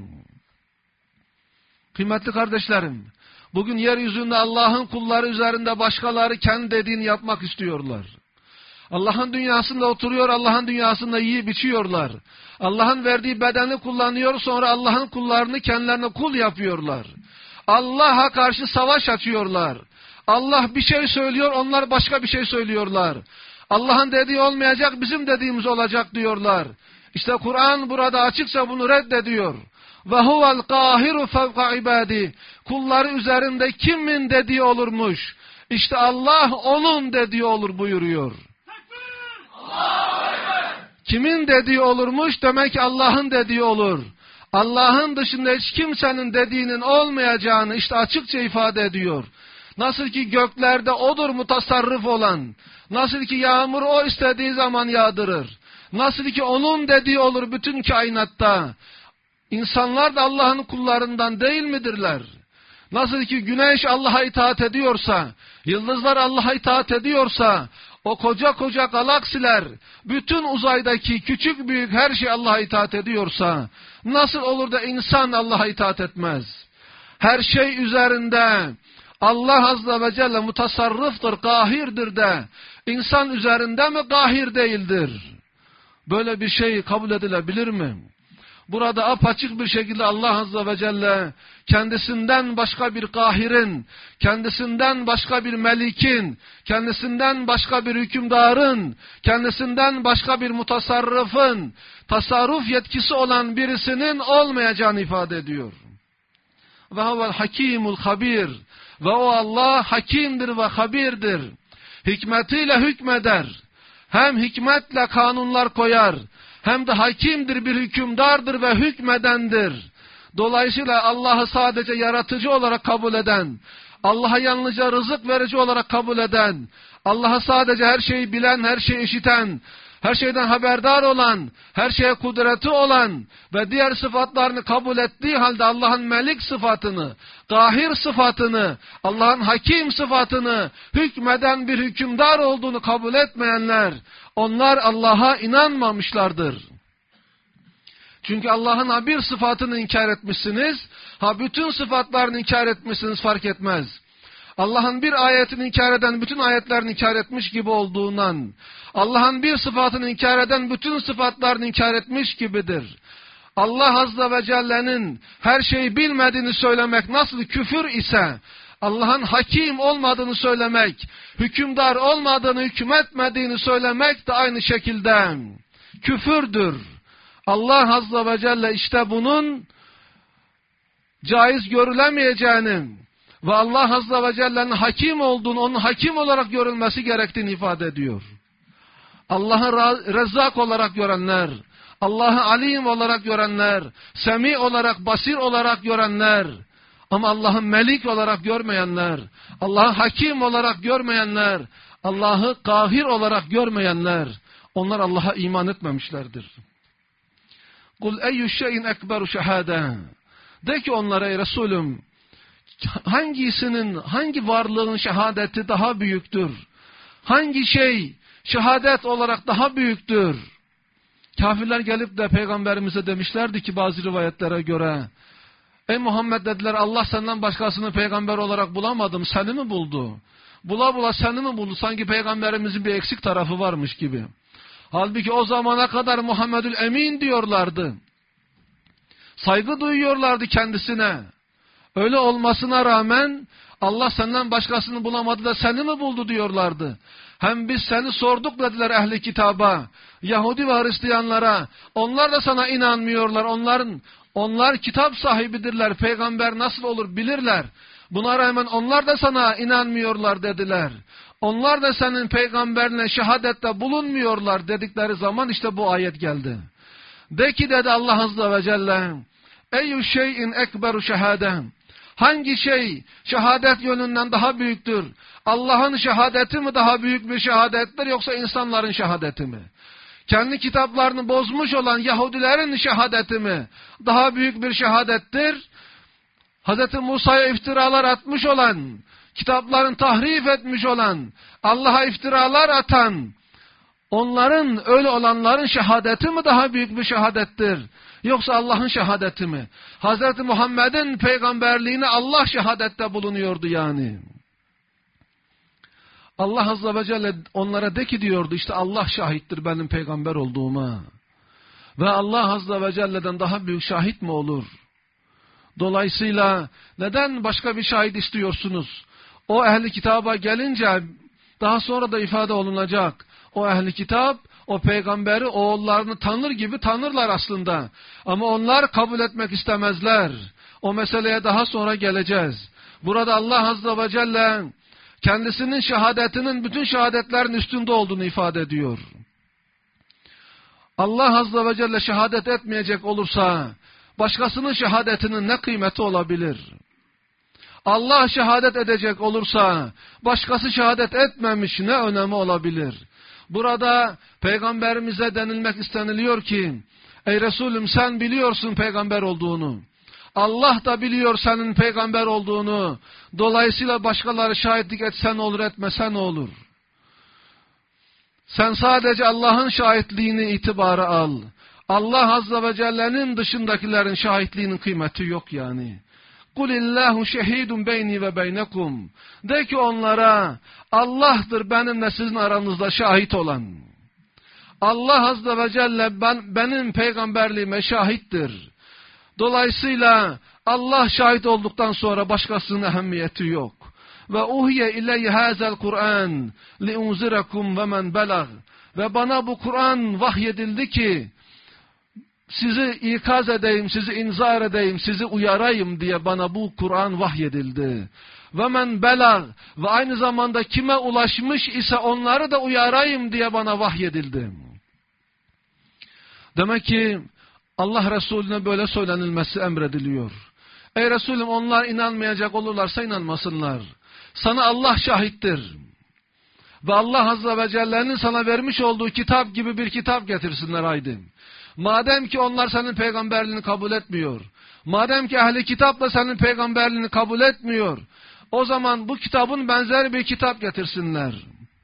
Kıymetli kardeşlerim, bugün yeryüzünde Allah'ın kulları üzerinde başkaları kendi dediğini yapmak istiyorlar. Allah'ın dünyasında oturuyor, Allah'ın dünyasında yiyip içiyorlar. Allah'ın verdiği bedeni kullanıyor, sonra Allah'ın kullarını kendilerine kul yapıyorlar. Allah'a karşı savaş açıyorlar. Allah bir şey söylüyor, onlar başka bir şey söylüyorlar. Allah'ın dediği olmayacak, bizim dediğimiz olacak diyorlar. İşte Kur'an burada açıkça bunu reddediyor. Ve huvel kahiru fevka ibadi. Kulları üzerinde kimin dediği olurmuş? İşte Allah onun dediği olur buyuruyor. Kimin dediği olurmuş? Demek ki Allah'ın dediği olur. Allah'ın dışında hiç kimsenin dediğinin olmayacağını işte açıkça ifade ediyor. Nasıl ki göklerde O'dur mutasarrif olan, nasıl ki yağmuru O istediği zaman yağdırır, nasıl ki O'nun dediği olur bütün kainatta, İnsanlar da Allah'ın kullarından değil midirler? Nasıl ki güneş Allah'a itaat ediyorsa, yıldızlar Allah'a itaat ediyorsa, o koca koca galaksiler, bütün uzaydaki küçük büyük her şey Allah'a itaat ediyorsa, nasıl olur da insan Allah'a itaat etmez? her şey üzerinde Allah Azze ve Celle mutasarrıftır, kahirdir de insan üzerinde mi kahir değildir? Böyle bir şey kabul edilebilir mi? Burada apaçık bir şekilde Allah Azze ve Celle kendisinden başka bir kahirin, kendisinden başka bir melikin, kendisinden başka bir hükümdarın, kendisinden başka bir mutasarrıfın, tasarruf yetkisi olan birisinin olmayacağını ifade ediyor. Ve huvel hakimul habir. Ve o Allah hakimdir ve habirdir. Hikmetiyle hükmeder. Hem hikmetle kanunlar koyar, hem de hakimdir, bir hükümdardır ve hükmedendir. Dolayısıyla Allah'ı sadece yaratıcı olarak kabul eden, Allah'a yalnızca rızık verici olarak kabul eden, Allah'a sadece her şeyi bilen, her şeyi işiten, her şeyden haberdar olan, her şeye kudreti olan ve diğer sıfatlarını kabul ettiği halde Allah'ın melik sıfatını, kahir sıfatını, Allah'ın hakim sıfatını, hükmeden bir hükümdar olduğunu kabul etmeyenler, onlar Allah'a inanmamışlardır. Çünkü Allah'ın ha bir sıfatını inkar etmişsiniz, ha bütün sıfatlarını inkar etmişsiniz, fark etmez. Allah'ın bir ayetini inkar eden bütün ayetlerini inkar etmiş gibi olduğundan, Allah'ın bir sıfatını inkar eden bütün sıfatlarını inkar etmiş gibidir. Allah Azze ve Celle'nin her şeyi bilmediğini söylemek nasıl küfür ise, Allah'ın hakim olmadığını söylemek, hükümdar olmadığını, hükmetmediğini söylemek de aynı şekilde küfürdür. Allah Azze ve Celle işte bunun caiz görülemeyeceğini ve Allah Azze ve Celle'nin hakim olduğunu, onun hakim olarak görülmesi gerektiğini ifade ediyor. Allah'ı Rezzak olarak görenler, Allah'ı Alim olarak görenler, Semi olarak, Basir olarak görenler, ama Allah'ı Melik olarak görmeyenler, Allah'ı Hakim olarak görmeyenler, Allah'ı Kahir olarak görmeyenler, onlar Allah'a iman etmemişlerdir. Kul eyyü şeyin ekberu şehade. De ki onlara ey Resulüm, hangi varlığın şehadeti daha büyüktür? Hangi şey şehadet olarak daha büyüktür? Kafirler gelip de peygamberimize demişlerdi ki bazı rivayetlere göre, ey Muhammed dediler, Allah senden başkasını peygamber olarak bulamadım, seni mi buldu? Bula bula seni mi buldu? Sanki peygamberimizin bir eksik tarafı varmış gibi. Halbuki o zamana kadar Muhammedül Emin diyorlardı. Saygı duyuyorlardı kendisine. Öyle olmasına rağmen Allah senden başkasını bulamadı da seni mi buldu diyorlardı. Hem biz seni sorduk dediler ehli kitaba, Yahudi ve Hristiyanlara. Onlar da sana inanmıyorlar. Onlar kitap sahibidirler. Peygamber nasıl olur bilirler. Buna rağmen onlar da sana inanmıyorlar dediler. Onlar da senin peygamberine şehadette bulunmuyorlar dedikleri zaman işte bu ayet geldi. De ki dedi Allah Azze ve Celle, eyyü şeyin ekberu şehadem. Hangi şey şehadet yönünden daha büyüktür? Allah'ın şehadeti mi daha büyük bir şehadettir yoksa insanların şehadeti mi? Kendi kitaplarını bozmuş olan Yahudilerin şehadeti mi daha büyük bir şehadettir? Hz. Musa'ya iftiralar atmış olan, kitapların tahrif etmiş olan, Allah'a iftiralar atan, onların, öyle olanların şehadeti mi daha büyük bir şehadettir? Yoksa Allah'ın şehadeti mi? Hz. Muhammed'in peygamberliğine Allah şehadette bulunuyordu yani. Allah Azze ve Celle onlara de ki diyordu, işte Allah şahittir benim peygamber olduğuma. Ve Allah Azze ve Celle'den daha büyük şahit mi olur? Dolayısıyla neden başka bir şahit istiyorsunuz? O ehli kitaba gelince daha sonra da ifade olunacak. O ehli kitap, o peygamberi oğullarını tanır gibi tanırlar aslında. Ama onlar kabul etmek istemezler. O meseleye daha sonra geleceğiz. Burada Allah Azze ve Celle kendisinin şehadetinin bütün şehadetlerin üstünde olduğunu ifade ediyor. Allah Azze ve Celle şehadet etmeyecek olursa başkasının şehadetinin ne kıymeti olabilir? Allah şehadet edecek olursa başkası şehadet etmemiş ne önemi olabilir? Burada peygamberimize denilmek isteniliyor ki, ey Resulüm sen biliyorsun peygamber olduğunu. Allah da biliyor senin peygamber olduğunu. Dolayısıyla başkaları şahitlik etse ne olur, etmese ne olur? Sen sadece Allah'ın şahitliğini itibara al. Allah Azze ve Celle'nin dışındakilerin şahitliğinin kıymeti yok yani. Kulillahu şehidun beyni ve beynekum. De ki onlara, Allah'tır benimle sizin aranızda şahit olan. Allah Azze ve Celle benim peygamberliğime şahittir. Dolayısıyla Allah şahit olduktan sonra başkasının ehemmiyeti yok. Ve uhiye ileyhi hazel Kur'an li unzirakum ve men belag. Ve bana bu Kur'an vahyedildi ki sizi ikaz edeyim, sizi inzar edeyim, sizi uyarayım diye bana bu Kur'an vahyedildi. Ve men belag, ve aynı zamanda kime ulaşmış ise onları da uyarayım diye bana vahyedildi. Demek ki Allah Resulüne böyle söylenilmesi emrediliyor. Ey Resulüm, onlar inanmayacak olurlarsa inanmasınlar. Sana Allah şahittir. Ve Allah Azze ve Celle'nin sana vermiş olduğu kitap gibi bir kitap getirsinler haydi. Madem ki onlar senin peygamberliğini kabul etmiyor, madem ki ehli kitapla senin peygamberliğini kabul etmiyor, o zaman bu kitabın benzeri bir kitap getirsinler.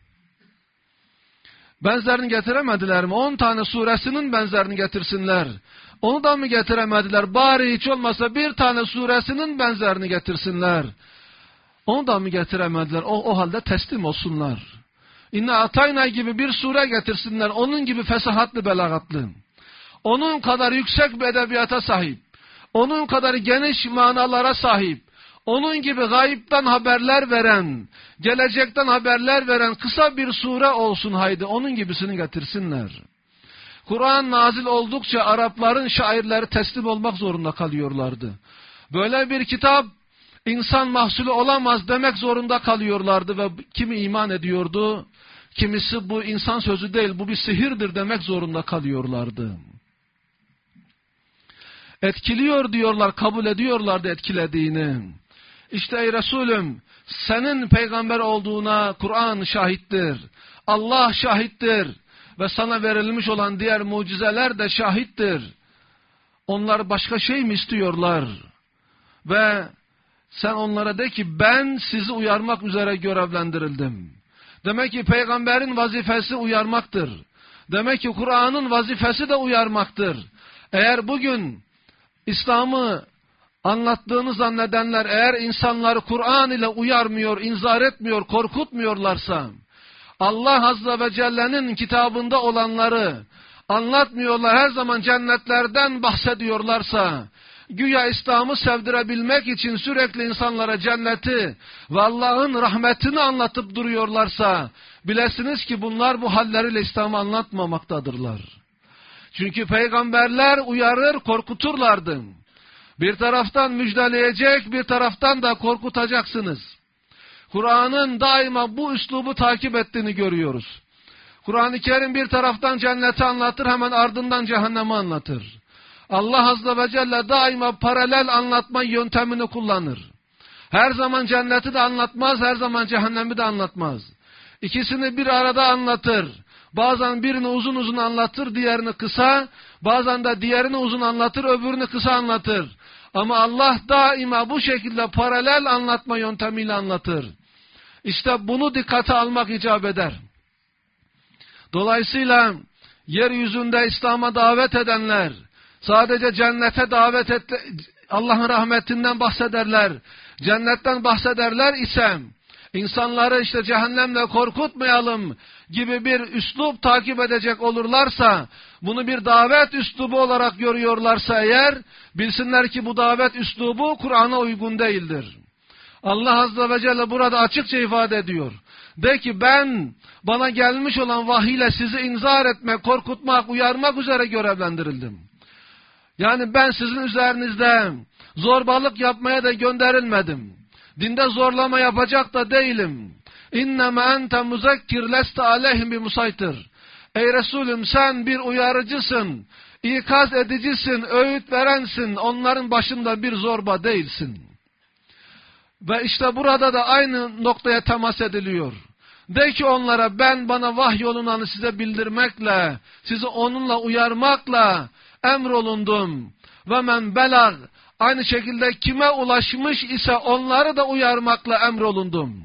Benzerini getiremediler mi? 10 tane suresinin benzerini getirsinler. Onu da mı getiremediler? Bari hiç olmasa bir tane suresinin benzerini getirsinler. Onu da mı getiremediler? O halde teslim olsunlar. İnne Atayna gibi bir sure getirsinler. Onun gibi fesahatlı, belagatlı. Onun kadar yüksek bir edebiyata sahip. Onun kadar geniş manalara sahip. Onun gibi gayipten haberler veren, gelecekten haberler veren kısa bir sure olsun haydi. Onun gibisini getirsinler. Kur'an nazil oldukça Arapların şairleri teslim olmak zorunda kalıyorlardı. Böyle bir kitap insan mahsulü olamaz demek zorunda kalıyorlardı ve kimi iman ediyordu, kimisi bu insan sözü değil, bu bir sihirdir demek zorunda kalıyorlardı. Etkiliyor diyorlar, kabul ediyorlardı etkilediğini. İşte ey Resulüm, senin peygamber olduğuna Kur'an şahittir, Allah şahittir ve sana verilmiş olan diğer mucizeler de şahittir. Onlar başka şey mi istiyorlar? Ve sen onlara de ki ben sizi uyarmak üzere görevlendirildim. Demek ki peygamberin vazifesi uyarmaktır. Demek ki Kur'an'ın vazifesi de uyarmaktır. Eğer bugün İslam'ı anlattığını zannedenler eğer insanları Kur'an ile uyarmıyor, inzar etmiyor, korkutmuyorlarsa, Allah Azze ve Celle'nin kitabında olanları anlatmıyorlar, her zaman cennetlerden bahsediyorlarsa, güya İslam'ı sevdirebilmek için sürekli insanlara cenneti ve Allah'ın rahmetini anlatıp duruyorlarsa, bilesiniz ki bunlar bu halleriyle İslam'ı anlatmamaktadırlar. Çünkü peygamberler uyarır, korkuturlardı. Bir taraftan müjdeleyecek, bir taraftan da korkutacaksınız. Kur'an'ın daima bu üslubu takip ettiğini görüyoruz. Kur'an-ı Kerim bir taraftan cenneti anlatır, hemen ardından cehennemi anlatır. Allah Azze ve Celle daima paralel anlatma yöntemini kullanır. Her zaman cenneti de anlatmaz, her zaman cehennemi de anlatmaz. İkisini bir arada anlatır. Bazen birini uzun uzun anlatır, diğerini kısa. Bazen de diğerini uzun anlatır, öbürünü kısa anlatır. Ama Allah daima bu şekilde paralel anlatma yöntemiyle anlatır. İşte bunu dikkate almak icap eder. Dolayısıyla yeryüzünde İslam'a davet edenler sadece cennete davet et, Allah'ın rahmetinden bahsederler, cennetten bahsederler ise insanları işte cehennemle korkutmayalım gibi bir üslup takip edecek olurlarsa, bunu bir davet üslubu olarak görüyorlarsa eğer, bilsinler ki bu davet üslubu Kur'an'a uygun değildir. Allah Azze ve Celle burada açıkça ifade ediyor. De ki ben bana gelmiş olan vahiyle sizi inzar etmek, korkutmak, uyarmak üzere görevlendirildim. Yani ben sizin üzerinizde zorbalık yapmaya da gönderilmedim. Dinde zorlama yapacak da değilim. İnnemâ ente muzekkir leste aleyhim bimusaytir. Ey Resulüm, sen bir uyarıcısın, ikaz edicisin, öğüt verensin. Onların başında bir zorba değilsin. Ve işte burada da aynı noktaya temas ediliyor. De ki onlara ben bana vahyolunanı size bildirmekle, sizi onunla uyarmakla emrolundum. Ve men belag, aynı şekilde kime ulaşmış ise onları da uyarmakla emrolundum.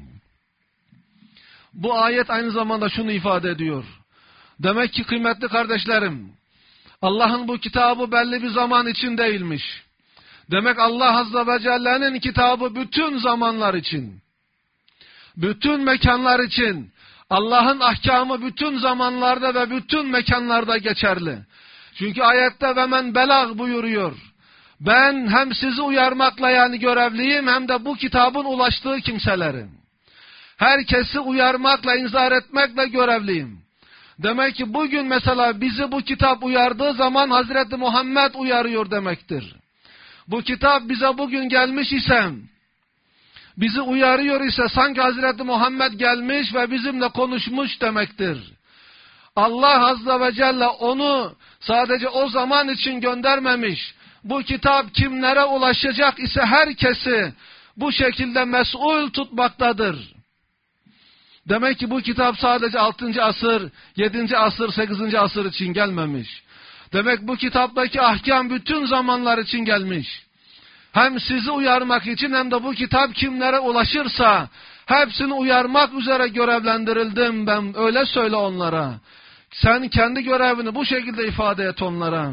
Bu ayet aynı zamanda şunu ifade ediyor. Demek ki kıymetli kardeşlerim, Allah'ın bu kitabı belli bir zaman için değilmiş. Demek Allah Azze ve Celle'nin kitabı bütün zamanlar için, bütün mekanlar için, Allah'ın ahkamı bütün zamanlarda ve bütün mekanlarda geçerli. Çünkü ayette ve men belag buyuruyor. Ben hem sizi uyarmakla yani görevliyim hem de bu kitabın ulaştığı kimselerin. Herkesi uyarmakla, inzar etmekle görevliyim. Demek ki bugün mesela bizi bu kitap uyardığı zaman Hazreti Muhammed uyarıyor demektir. Bu kitap bize bugün gelmiş ise, bizi uyarıyor ise sanki Hazreti Muhammed gelmiş ve bizimle konuşmuş demektir. Allah Azze ve Celle onu sadece o zaman için göndermemiş. Bu kitap kimlere ulaşacak ise herkesi bu şekilde mesul tutmaktadır. Demek ki bu kitap sadece 6. asır, 7. asır, 8. asır için gelmemiş. Demek bu kitaptaki ahkam bütün zamanlar için gelmiş. Hem sizi uyarmak için hem de bu kitap kimlere ulaşırsa hepsini uyarmak üzere görevlendirildim ben. Öyle söyle onlara. Sen kendi görevini bu şekilde ifade et onlara.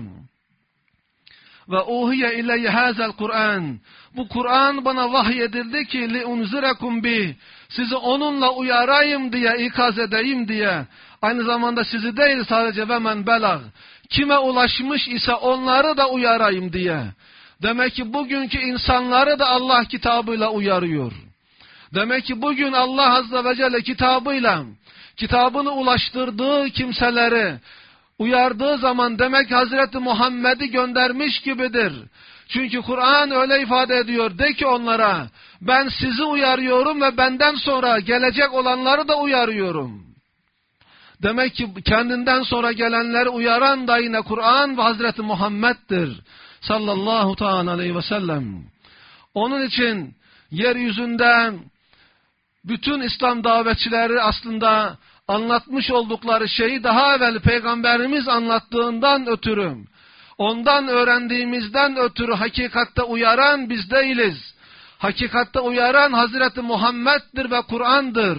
Ve uhiye ileyye hazel Kur'an. Bu Kur'an bana vahyedildi ki li unzirekum bi. Sizi onunla uyarayım diye, ikaz edeyim diye. Aynı zamanda sizi değil sadece ve men belag. Kime ulaşmış ise onları da uyarayım diye. Demek ki bugünkü insanları da Allah kitabıyla uyarıyor. Demek ki bugün Allah Azze ve Celle kitabıyla, kitabını ulaştırdığı kimseleri uyardığı zaman demek ki Hazreti Muhammed'i göndermiş gibidir. Çünkü Kur'an öyle ifade ediyor. De ki onlara, ben sizi uyarıyorum ve benden sonra gelecek olanları da uyarıyorum. Demek ki kendinden sonra gelenleri uyaran da yine Kur'an ve Hazreti Muhammed'dir. Sallallahu ta'ala aleyhi ve sellem. Onun için yeryüzünde bütün İslam davetçileri aslında anlatmış oldukları şeyi daha evvel Peygamberimiz anlattığından ötürü, ondan öğrendiğimizden ötürü hakikatte uyaran biz değiliz. Hakikatte uyaran Hazreti Muhammed'dir ve Kur'an'dır.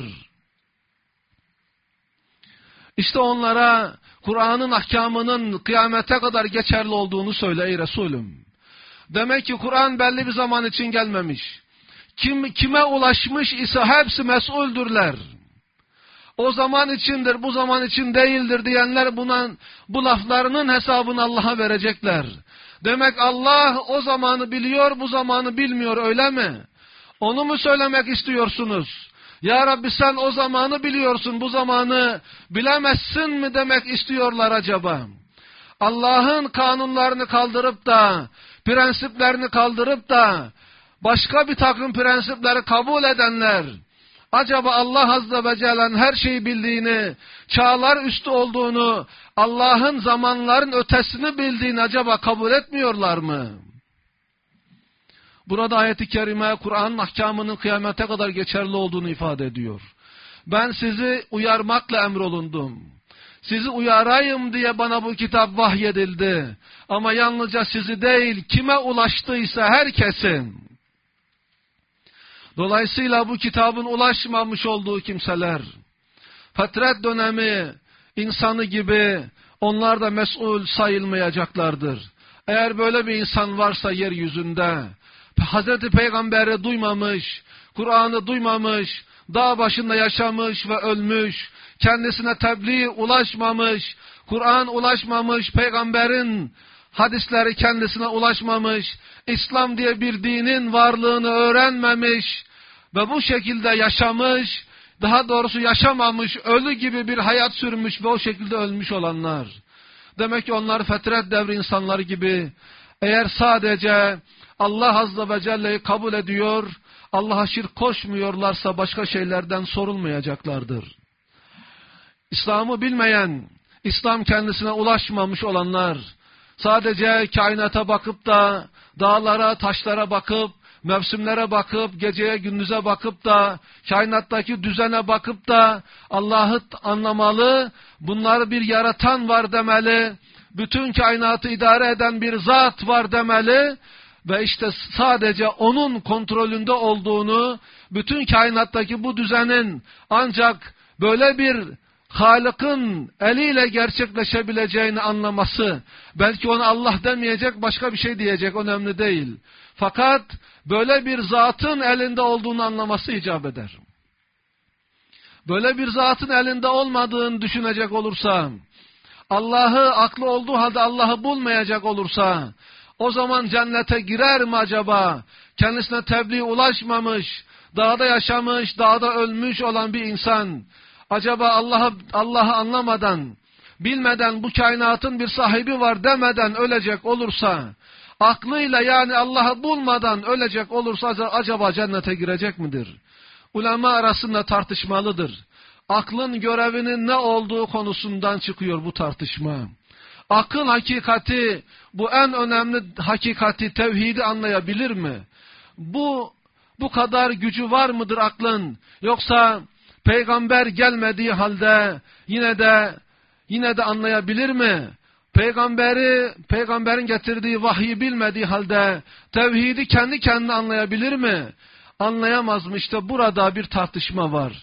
İşte onlara Kur'an'ın ahkamının kıyamete kadar geçerli olduğunu söyle ey Resulüm. Demek ki Kur'an belli bir zaman için gelmemiş. Kime ulaşmış ise hepsi mesuldürler. O zaman içindir, bu zaman için değildir diyenler bu laflarının hesabını Allah'a verecekler. Demek Allah o zamanı biliyor, bu zamanı bilmiyor, öyle mi? Onu mu söylemek istiyorsunuz? Ya Rabbi sen o zamanı biliyorsun, bu zamanı bilemezsin mi demek istiyorlar acaba? Allah'ın kanunlarını kaldırıp da, prensiplerini kaldırıp da, başka bir takım prensipleri kabul edenler, acaba Allah Azze ve Celle'nin her şeyi bildiğini, çağlar üstü olduğunu, Allah'ın zamanların ötesini bildiğini acaba kabul etmiyorlar mı? Burada ayet-i kerime Kur'an'ın ahkamının kıyamete kadar geçerli olduğunu ifade ediyor. Ben sizi uyarmakla emrolundum. Sizi uyarayım diye bana bu kitap vahyedildi. Ama yalnızca sizi değil, kime ulaştıysa herkesin. Dolayısıyla bu kitabın ulaşmamış olduğu kimseler, fetret dönemi insanı gibi onlar da mesul sayılmayacaklardır. Eğer böyle bir insan varsa yeryüzünde, Hazreti Peygamber'i duymamış, Kur'an'ı duymamış, dağ başında yaşamış ve ölmüş, kendisine tebliğ ulaşmamış, Kur'an ulaşmamış, Peygamber'in hadisleri kendisine ulaşmamış, İslam diye bir dinin varlığını öğrenmemiş ve bu şekilde yaşamış, daha doğrusu yaşamamış, ölü gibi bir hayat sürmüş ve o şekilde ölmüş olanlar. Demek ki onlar fetret devri insanları gibi, eğer sadece Allah Azze ve Celle'yi kabul ediyor, Allah'a şirk koşmuyorlarsa başka şeylerden sorulmayacaklardır. İslam'ı bilmeyen, İslam kendisine ulaşmamış olanlar, sadece kainata bakıp da, dağlara, taşlara bakıp, mevsimlere bakıp, geceye gündüze bakıp da, kainattaki düzene bakıp da, Allah'ı anlamalı, bunları bir yaratan var demeli, bütün kainatı idare eden bir zat var demeli, ve işte sadece onun kontrolünde olduğunu, bütün kainattaki bu düzenin ancak böyle bir Halık'ın eliyle gerçekleşebileceğini anlaması, belki ona Allah demeyecek, başka bir şey diyecek, önemli değil. Fakat böyle bir zatın elinde olduğunu anlaması icap eder. Böyle bir zatın elinde olmadığını düşünecek olursa, Allah'ı aklı olduğu halde Allah'ı bulmayacak olursa, o zaman cennete girer mi acaba? Kendisine tebliğ ulaşmamış, dağda yaşamış, dağda ölmüş olan bir insan, acaba Allah'ı anlamadan, bilmeden bu kainatın bir sahibi var demeden ölecek olursa, aklıyla yani Allah'ı bulmadan ölecek olursa acaba cennete girecek midir? Ulema arasında tartışmalıdır. Aklın görevinin ne olduğu konusundan çıkıyor bu tartışma. Akıl hakikati, bu en önemli hakikati, tevhidi anlayabilir mi? Bu kadar gücü var mıdır aklın? Yoksa peygamber gelmediği halde yine de anlayabilir mi? Peygamberin getirdiği vahyi bilmediği halde tevhidi kendi kendine anlayabilir mi? Anlayamaz mı? İşte burada bir tartışma var.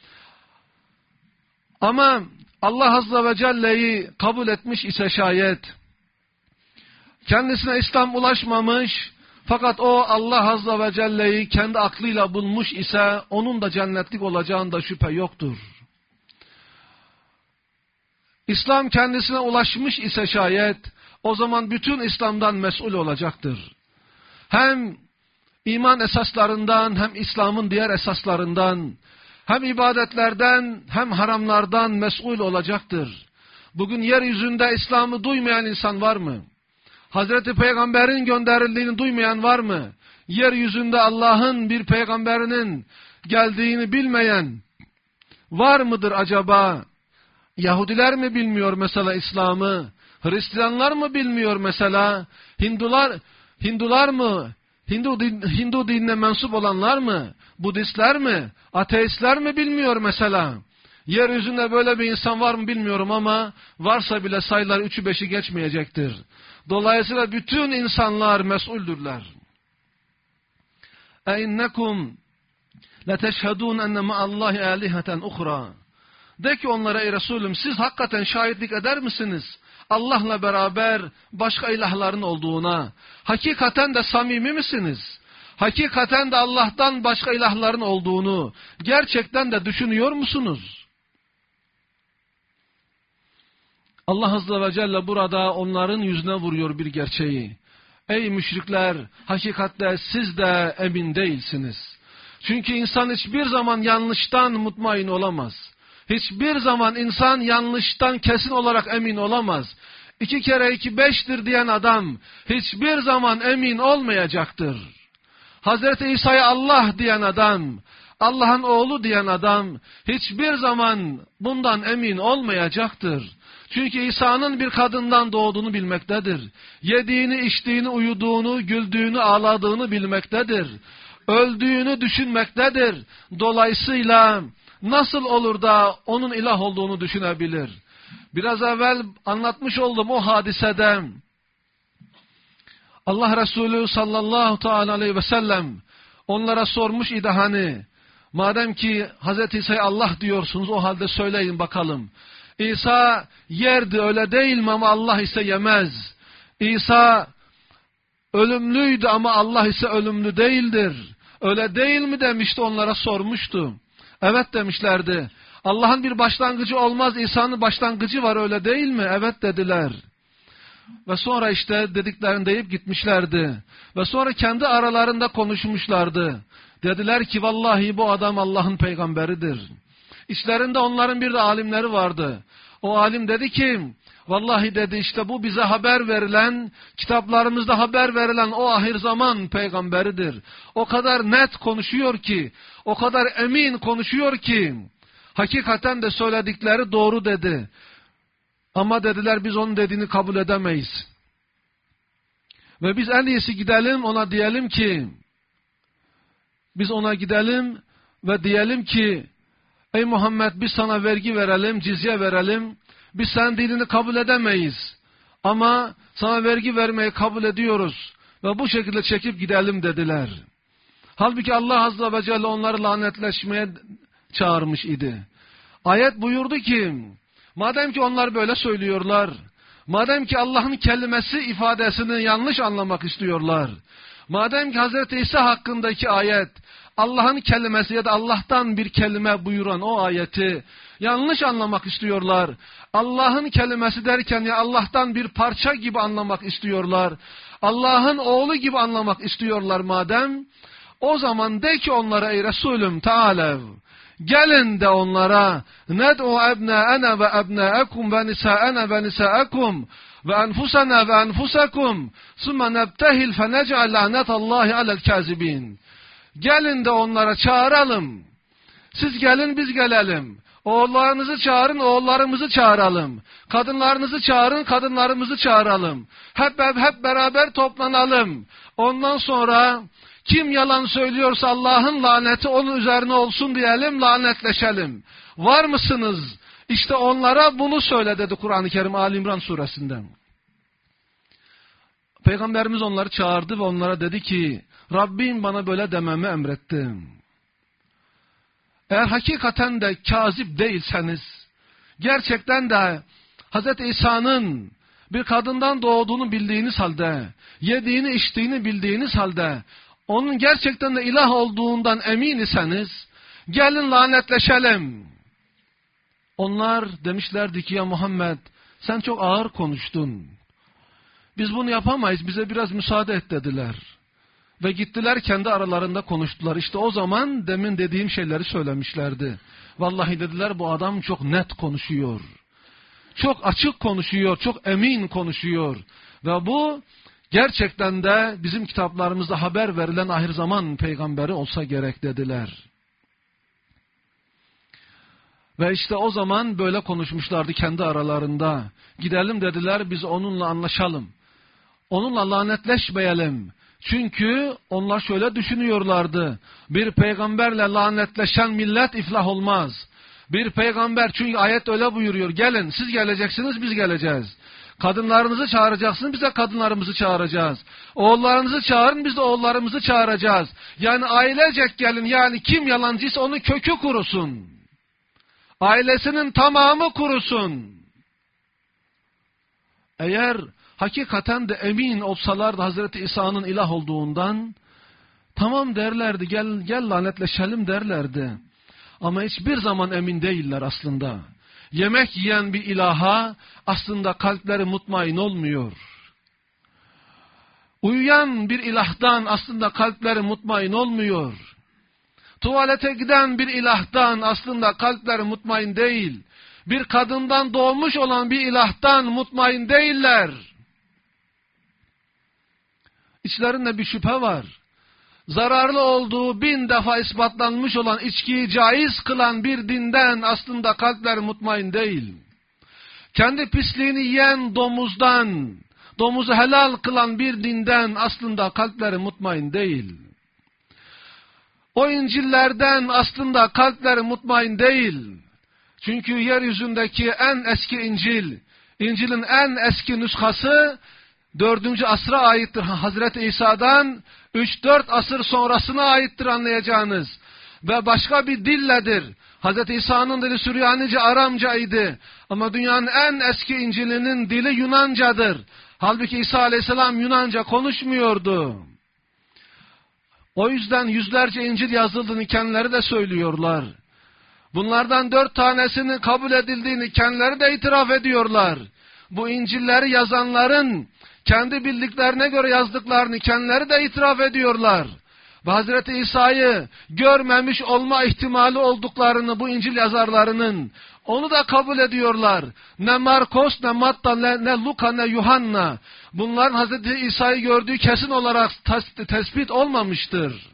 Ama Allah Azze ve Celle'yi kabul etmiş ise şayet, kendisine İslam ulaşmamış, fakat o Allah Azze ve Celle'yi kendi aklıyla bulmuş ise, onun da cennetlik olacağında şüphe yoktur. İslam kendisine ulaşmış ise şayet, o zaman bütün İslam'dan mesul olacaktır. Hem iman esaslarından, hem İslam'ın diğer esaslarından, hem ibadetlerden, hem haramlardan mesul olacaktır. Bugün yeryüzünde İslam'ı duymayan insan var mı? Hazreti Peygamber'in gönderildiğini duymayan var mı? Yeryüzünde Allah'ın bir peygamberinin geldiğini bilmeyen var mıdır acaba? Yahudiler mi bilmiyor mesela İslam'ı? Hristiyanlar mı bilmiyor mesela? Hindular mı? Hindu dinine mensup olanlar mı? Budistler mi? Ateistler mi bilmiyor mesela? Yeryüzünde böyle bir insan var mı bilmiyorum ama varsa bile sayılar 3'ü 5'i geçmeyecektir. Dolayısıyla bütün insanlar mesuldürler. اَاِنَّكُمْ لَتَشْهَدُونَ اَنَّ مَا اللّٰهِ آلِهَةً اُخْرَى. De ki onlara, ey Resulüm, siz hakikaten şahitlik eder misiniz Allah'la beraber başka ilahların olduğuna? Hakikaten de samimi misiniz? Hakikaten de Allah'tan başka ilahların olduğunu gerçekten de düşünüyor musunuz? Allah Azze ve Celle burada onların yüzüne vuruyor bir gerçeği. Ey müşrikler, hakikatte siz de emin değilsiniz. Çünkü insan hiçbir zaman yanlıştan mutmain olamaz. Hiçbir zaman insan yanlıştan kesin olarak emin olamaz. 2 kere 2 5'tir diyen adam hiçbir zaman emin olmayacaktır. Hazreti İsa'ya Allah diyen adam, Allah'ın oğlu diyen adam hiçbir zaman bundan emin olmayacaktır. Çünkü İsa'nın bir kadından doğduğunu bilmektedir. Yediğini, içtiğini, uyuduğunu, güldüğünü, ağladığını bilmektedir. Öldüğünü düşünmektedir. Dolayısıyla nasıl olur da onun ilah olduğunu düşünebilir? Biraz evvel anlatmış olduğum o hadisede Allah Resulü sallallahu teala aleyhi ve sellem onlara sormuş idi hani, madem ki Hazreti İsa'ya Allah diyorsunuz, o halde söyleyin bakalım. İsa yerdi, öyle değil mi, ama Allah ise yemez. İsa ölümlüydü ama Allah ise ölümlü değildir. Öyle değil mi demişti, onlara sormuştu. Evet demişlerdi. Allah'ın bir başlangıcı olmaz, İsa'nın başlangıcı var, öyle değil mi? Evet dediler. Ve sonra işte dediklerini deyip gitmişlerdi. Ve sonra kendi aralarında konuşmuşlardı. Dediler ki vallahi bu adam Allah'ın peygamberidir. İçlerinde onların bir de alimleri vardı. O alim dedi ki, vallahi dedi, işte bu bize haber verilen, kitaplarımızda haber verilen o ahir zaman peygamberidir. O kadar net konuşuyor ki, o kadar emin konuşuyor ki, hakikaten de söyledikleri doğru dedi. Ama dediler biz onun dediğini kabul edemeyiz. Ve biz en iyisi gidelim ona diyelim ki, biz ona gidelim ve diyelim ki, ey Muhammed biz sana vergi verelim, cizye verelim. Biz senin dinini kabul edemeyiz. Ama sana vergi vermeyi kabul ediyoruz. Ve bu şekilde çekip gidelim dediler. Halbuki Allah Azze ve Celle onları lanetleşmeye çağırmış idi. Ayet buyurdu ki, madem ki onlar böyle söylüyorlar, madem ki Allah'ın kelimesi ifadesini yanlış anlamak istiyorlar, madem ki Hazreti İsa hakkındaki ayet, Allah'ın kelimesi ya da Allah'tan bir kelime buyuran o ayeti yanlış anlamak istiyorlar. Allah'ın kelimesi derken ya Allah'tan bir parça gibi anlamak istiyorlar. Allah'ın oğlu gibi anlamak istiyorlar madem, o zaman de ki onlara ey Resulüm Teala, gelin de onlara ned'u ebnâena ve ebnâekum ve nisâena ve nisâekum ve enfusena ve enfusakum sümme nebtehil fenec'al lanetallahi alel kâzibîn. Gelin de onlara çağıralım. Siz gelin biz gelelim. Oğullarınızı çağırın, oğullarımızı çağıralım. Kadınlarınızı çağırın, kadınlarımızı çağıralım. Hep beraber toplanalım. Ondan sonra kim yalan söylüyorsa Allah'ın laneti onun üzerine olsun diyelim, lanetleşelim. Var mısınız? İşte onlara bunu söyle dedi Kur'an-ı Kerim Ali İmran suresinden. Peygamberimiz onları çağırdı ve onlara dedi ki, Rabbim bana böyle dememi emretti. Eğer hakikaten de kazip değilseniz, gerçekten de Hz. İsa'nın bir kadından doğduğunu bildiğiniz halde, yediğini içtiğini bildiğiniz halde, onun gerçekten de ilah olduğundan emin iseniz, gelin lanetleşelim. Onlar demişlerdi ki ya Muhammed, sen çok ağır konuştun. Biz bunu yapamayız, bize biraz müsaade et dediler. Ve gittiler kendi aralarında konuştular. İşte o zaman demin dediğim şeyleri söylemişlerdi. Vallahi dediler bu adam çok net konuşuyor. Çok açık konuşuyor, çok emin konuşuyor. Ve bu gerçekten de bizim kitaplarımızda haber verilen ahir zaman peygamberi olsa gerek dediler. Ve işte o zaman böyle konuşmuşlardı kendi aralarında. Gidelim dediler, biz onunla anlaşalım. Onunla lanetleşmeyelim. Çünkü onlar şöyle düşünüyorlardı. Bir peygamberle lanetleşen millet iflah olmaz. Bir peygamber, çünkü ayet öyle buyuruyor. Gelin, siz geleceksiniz, biz geleceğiz. Kadınlarınızı çağıracaksınız, biz de kadınlarımızı çağıracağız. Oğullarınızı çağırın, biz de oğullarımızı çağıracağız. Yani ailecek gelin, yani kim yalancıysa onun kökü kurusun. Ailesinin tamamı kurusun. Eğer hakikaten de emin olsalardı Hazreti İsa'nın ilah olduğundan, tamam derlerdi, gel lanetleşelim derlerdi. Ama hiçbir zaman emin değiller aslında. Yemek yiyen bir ilaha aslında kalpleri mutmain olmuyor. Uyuyan bir ilahtan aslında kalpleri mutmain olmuyor. Tuvalete giden bir ilahtan aslında kalpleri mutmain değil. Bir kadından doğmuş olan bir ilahtan mutmain değiller. İçlerinde bir şüphe var. Zararlı olduğu 1000 defa ispatlanmış olan içkiyi caiz kılan bir dinden aslında kalpleri mutmain değil. Kendi pisliğini yiyen domuzdan, domuzu helal kılan bir dinden aslında kalpleri mutmain değil. O İncil'lerden aslında kalpleri mutmain değil. Çünkü yeryüzündeki en eski İncil, İncil'in en eski nüshası 4. asra aittir. Hazreti İsa'dan 3-4 asır sonrasına aittir anlayacağınız. Ve başka bir dilledir. Hazreti İsa'nın dili Süryanice, Aramcaydı. Ama dünyanın en eski İncil'inin dili Yunancadır. Halbuki İsa Aleyhisselam Yunanca konuşmuyordu. O yüzden yüzlerce İncil yazıldığını kendileri de söylüyorlar. Bunlardan 4 tanesinin kabul edildiğini kendileri de itiraf ediyorlar. Bu İncil'leri yazanların kendi bildiklerine göre yazdıklarını kendileri de itiraf ediyorlar. Ve Hazreti İsa'yı görmemiş olma ihtimali olduklarını bu İncil yazarlarının, onu da kabul ediyorlar. Ne Markos, ne Matta, ne Luka, ne Yuhanna, bunların Hazreti İsa'yı gördüğü kesin olarak tespit olmamıştır.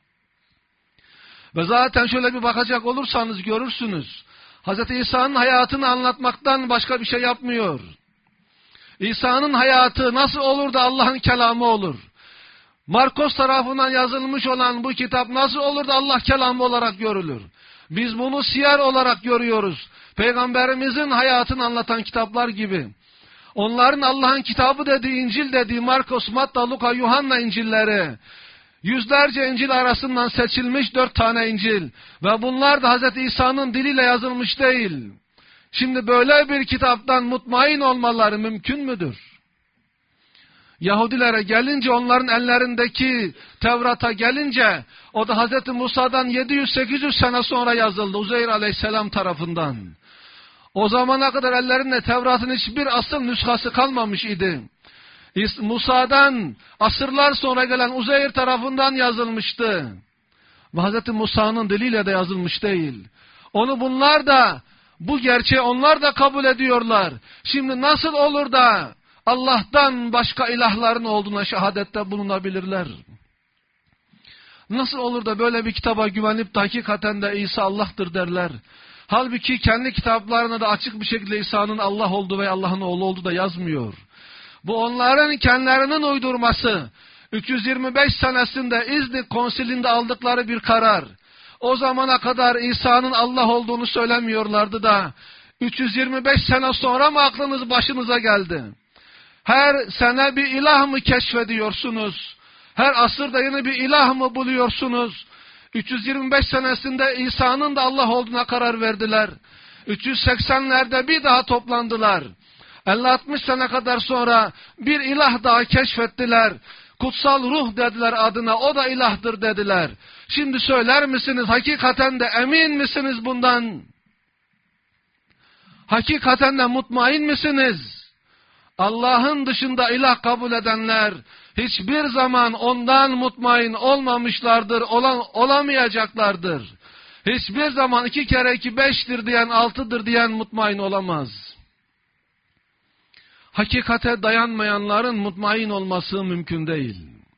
Ve zaten şöyle bir bakacak olursanız görürsünüz. Hazreti İsa'nın hayatını anlatmaktan başka bir şey yapmıyor. İsa'nın hayatı nasıl olur da Allah'ın kelamı olur? Markos tarafından yazılmış olan bu kitap nasıl olur da Allah kelamı olarak görülür? Biz bunu siyer olarak görüyoruz. Peygamberimizin hayatını anlatan kitaplar gibi. Onların Allah'ın kitabı dediği, İncil dediği Markos, Matta, Luka, Yuhanna İncilleri, yüzlerce İncil arasından seçilmiş 4 tane İncil ve bunlar da Hz. İsa'nın diliyle yazılmış değil. Şimdi böyle bir kitaptan mutmain olmaları mümkün müdür? Yahudilere gelince, onların ellerindeki Tevrat'a gelince, o da Hz. Musa'dan 700-800 sene sonra yazıldı Uzeyr aleyhisselam tarafından. O zamana kadar ellerinde Tevrat'ın hiçbir asıl nüshası kalmamış idi. Musa'dan asırlar sonra gelen Uzeyr tarafından yazılmıştı. Ve Hz. Musa'nın diliyle de yazılmış değil. Bunlar da, bu gerçeği onlar da kabul ediyorlar. Şimdi nasıl olur da Allah'tan başka ilahların olduğuna şehadette bulunabilirler? Nasıl olur da böyle bir kitaba güvenip de hakikaten de İsa Allah'tır derler? Halbuki kendi kitaplarına da açık bir şekilde İsa'nın Allah olduğu ve Allah'ın oğlu olduğu da yazmıyor. Bu onların kendilerinin uydurması. 325 senesinde İznik konsilinde aldıkları bir karar. O zamana kadar İsa'nın Allah olduğunu söylemiyorlardı da 325 sene sonra mı aklınız başınıza geldi? Her sene bir ilah mı keşfediyorsunuz? Her asırda yeni bir ilah mı buluyorsunuz? 325 senesinde İsa'nın da Allah olduğuna karar verdiler. 380'lerde bir daha toplandılar. 50-60 sene kadar sonra bir ilah daha keşfettiler. Kutsal ruh dediler adına, o da ilahdır dediler. Şimdi söyler misiniz, hakikaten de emin misiniz bundan? Hakikaten de mutmain misiniz? Allah'ın dışında ilah kabul edenler hiçbir zaman ondan mutmain olmamışlardır, olamayacaklardır. Hiçbir zaman 2 kere 2 5'tir diyen, 6'dır diyen mutmain olamaz. Hakikate dayanmayanların mutmain olması mümkün değil.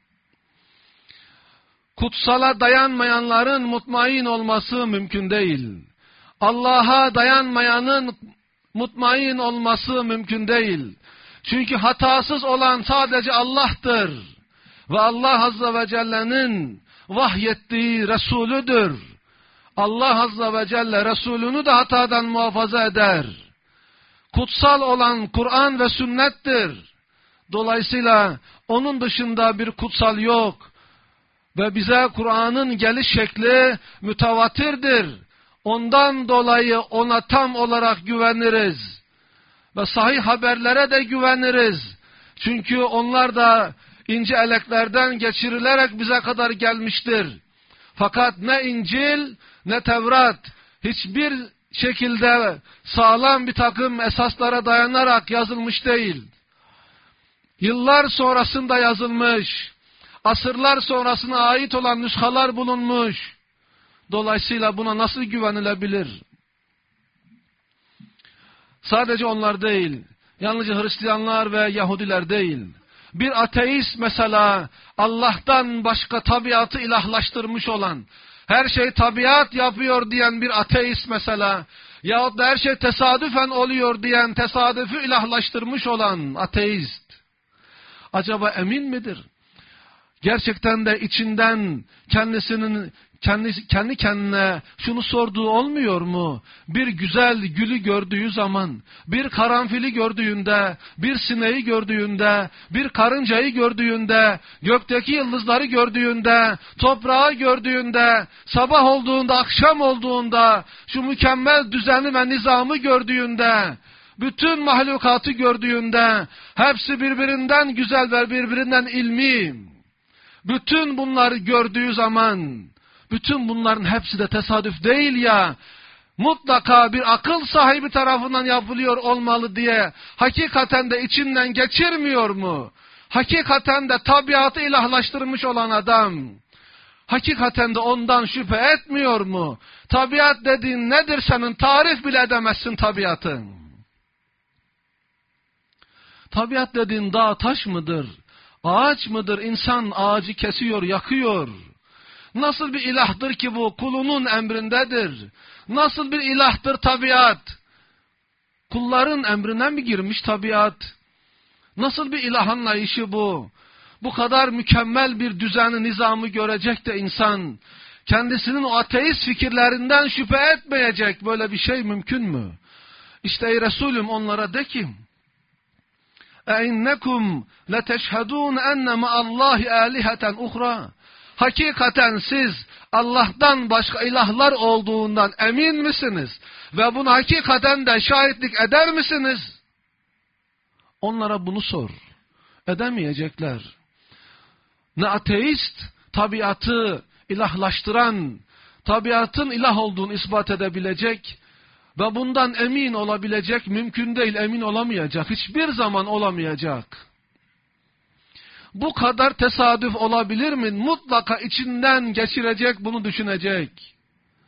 Kutsala dayanmayanların mutmain olması mümkün değil. Allah'a dayanmayanın mutmain olması mümkün değil. Çünkü hatasız olan sadece Allah'tır. Ve Allah Azze ve Celle'nin vahyettiği Resulüdür. Allah Azze ve Celle Resulünü de hatadan muhafaza eder. Kutsal olan Kur'an ve sünnettir. Dolayısıyla onun dışında bir kutsal yok. Ve bize Kur'an'ın geliş şekli mütevatirdir. Ondan dolayı ona tam olarak güveniriz. Ve sahih haberlere de güveniriz. Çünkü onlar da ince eleklerden geçirilerek bize kadar gelmiştir. Fakat ne İncil ne Tevrat hiçbir şekilde sağlam bir takım esaslara dayanarak yazılmış değil. Yıllar sonrasında yazılmış, asırlar sonrasına ait olan nüshalar bulunmuş. Dolayısıyla buna nasıl güvenilebilir? Sadece onlar değil, yalnızca Hristiyanlar ve Yahudiler değil. Bir ateist mesela Allah'tan başka tabiatı ilahlaştırmış olan, her şey tabiat yapıyor diyen bir ateist mesela, yahut da her şey tesadüfen oluyor diyen, tesadüfü ilahlaştırmış olan ateist, acaba emin midir? Gerçekten de içinden kendi kendine şunu sorduğu olmuyor mu? Bir güzel gülü gördüğü zaman, bir karanfili gördüğünde, bir sineği gördüğünde, bir karıncayı gördüğünde, gökteki yıldızları gördüğünde, toprağı gördüğünde, sabah olduğunda, akşam olduğunda, şu mükemmel düzeni ve nizamı gördüğünde, bütün mahlukatı gördüğünde, hepsi birbirinden güzel ve birbirinden ilmi. Bütün bunları gördüğü zaman, bütün bunların hepsi de tesadüf değil ya, mutlaka bir akıl sahibi tarafından yapılıyor olmalı diye hakikaten de içinden geçirmiyor mu? Hakikaten de tabiatı ilahlaştırmış olan adam, hakikaten de ondan şüphe etmiyor mu? Tabiat dediğin nedir senin? Tarif bile edemezsin tabiatın. Tabiat dediğin dağ taş mıdır? Ağaç mıdır? İnsan ağacı kesiyor, yakıyor. Nasıl bir ilahtır ki bu? Kulunun emrindedir. Nasıl bir ilahtır tabiat? Kulların emrine mi girmiş tabiat? Nasıl bir ilah anlayışı bu? Bu kadar mükemmel bir düzeni, nizamı görecek de insan, kendisinin o ateist fikirlerinden şüphe etmeyecek. Böyle bir şey mümkün mü? İşte ey Resulüm onlara de ki, اَاِنَّكُمْ لَتَشْهَدُونَ اَنَّ مَا اللّٰهِ آلِهَةً اُخْرَى Hakikaten siz Allah'tan başka ilahlar olduğundan emin misiniz? Ve bunu hakikaten de şahitlik eder misiniz? Onlara bunu sor. Edemeyecekler. Ne ateist tabiatı ilahlaştıran, tabiatın ilah olduğunu ispat edebilecek ve bundan emin olabilecek, mümkün değil, emin olamayacak, hiçbir zaman olamayacak. Bu kadar tesadüf olabilir mi? Mutlaka içinden geçirecek, bunu düşünecek.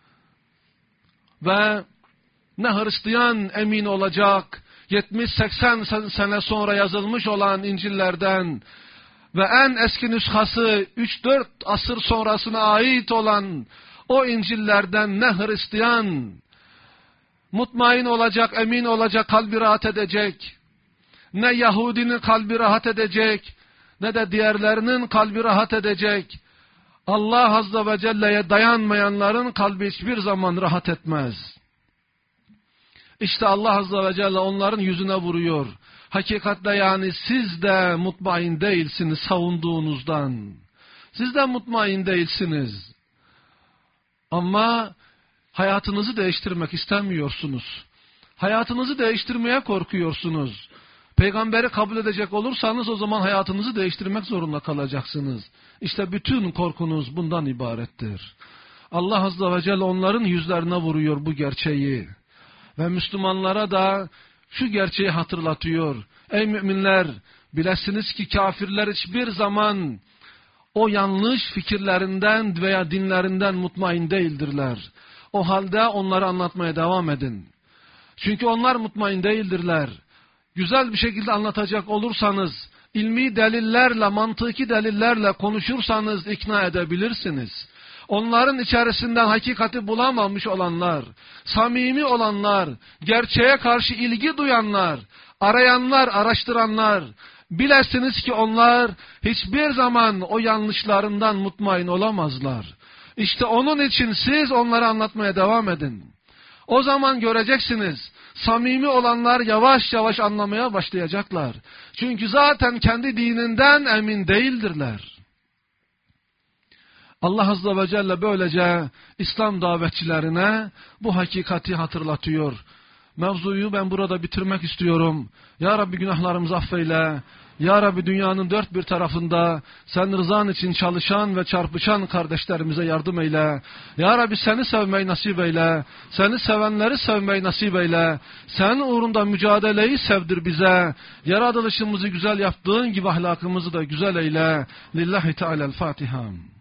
Ve ne Hristiyan emin olacak, 70-80 sene sonra yazılmış olan İncil'lerden ve en eski nüshası 3-4 asır sonrasına ait olan o İncil'lerden ne Hristiyan mutmain olacak, emin olacak, kalbi rahat edecek, ne Yahudinin kalbi rahat edecek, ne de diğerlerinin kalbi rahat edecek. Allah Azze ve Celle'ye dayanmayanların kalbi hiçbir zaman rahat etmez. İşte Allah Azze ve Celle onların yüzüne vuruyor. Hakikatte yani siz de mutmain değilsiniz savunduğunuzdan. Siz de mutmain değilsiniz. Ama hayatınızı değiştirmek istemiyorsunuz. Hayatınızı değiştirmeye korkuyorsunuz. Peygamberi kabul edecek olursanız o zaman hayatınızı değiştirmek zorunda kalacaksınız. İşte bütün korkunuz bundan ibarettir. Allah Azze ve Celle onların yüzlerine vuruyor bu gerçeği. Ve Müslümanlara da şu gerçeği hatırlatıyor. Ey müminler, bilesiniz ki kafirler hiçbir zaman o yanlış fikirlerinden veya dinlerinden mutmain değildirler. O halde onları anlatmaya devam edin. Çünkü onlar mutmain değildirler. Güzel bir şekilde anlatacak olursanız, ilmi delillerle, mantıki delillerle konuşursanız ikna edebilirsiniz. Onların içerisinden hakikati bulamamış olanlar, samimi olanlar, gerçeğe karşı ilgi duyanlar, arayanlar, araştıranlar, bilesiniz ki onlar hiçbir zaman o yanlışlarından mutmain olamazlar. İşte onun için siz onları anlatmaya devam edin. O zaman göreceksiniz, samimi olanlar yavaş yavaş anlamaya başlayacaklar. Çünkü zaten kendi dininden emin değildirler. Allah Azze ve Celle böylece İslam davetçilerine bu hakikati hatırlatıyor. Mevzuyu ben burada bitirmek istiyorum. Ya Rabbi günahlarımızı affeyle. Ya Rabbi dünyanın dört bir tarafında sen rızan için çalışan ve çarpışan kardeşlerimize yardım eyle. Ya Rabbi seni sevmeyi nasip eyle. Seni sevenleri sevmeyi nasip eyle. Sen uğrunda mücadeleyi sevdir bize. Yaratılışımızı güzel yaptığın gibi ahlakımızı da güzel eyle. Lillahi Teala'l-Fatiha.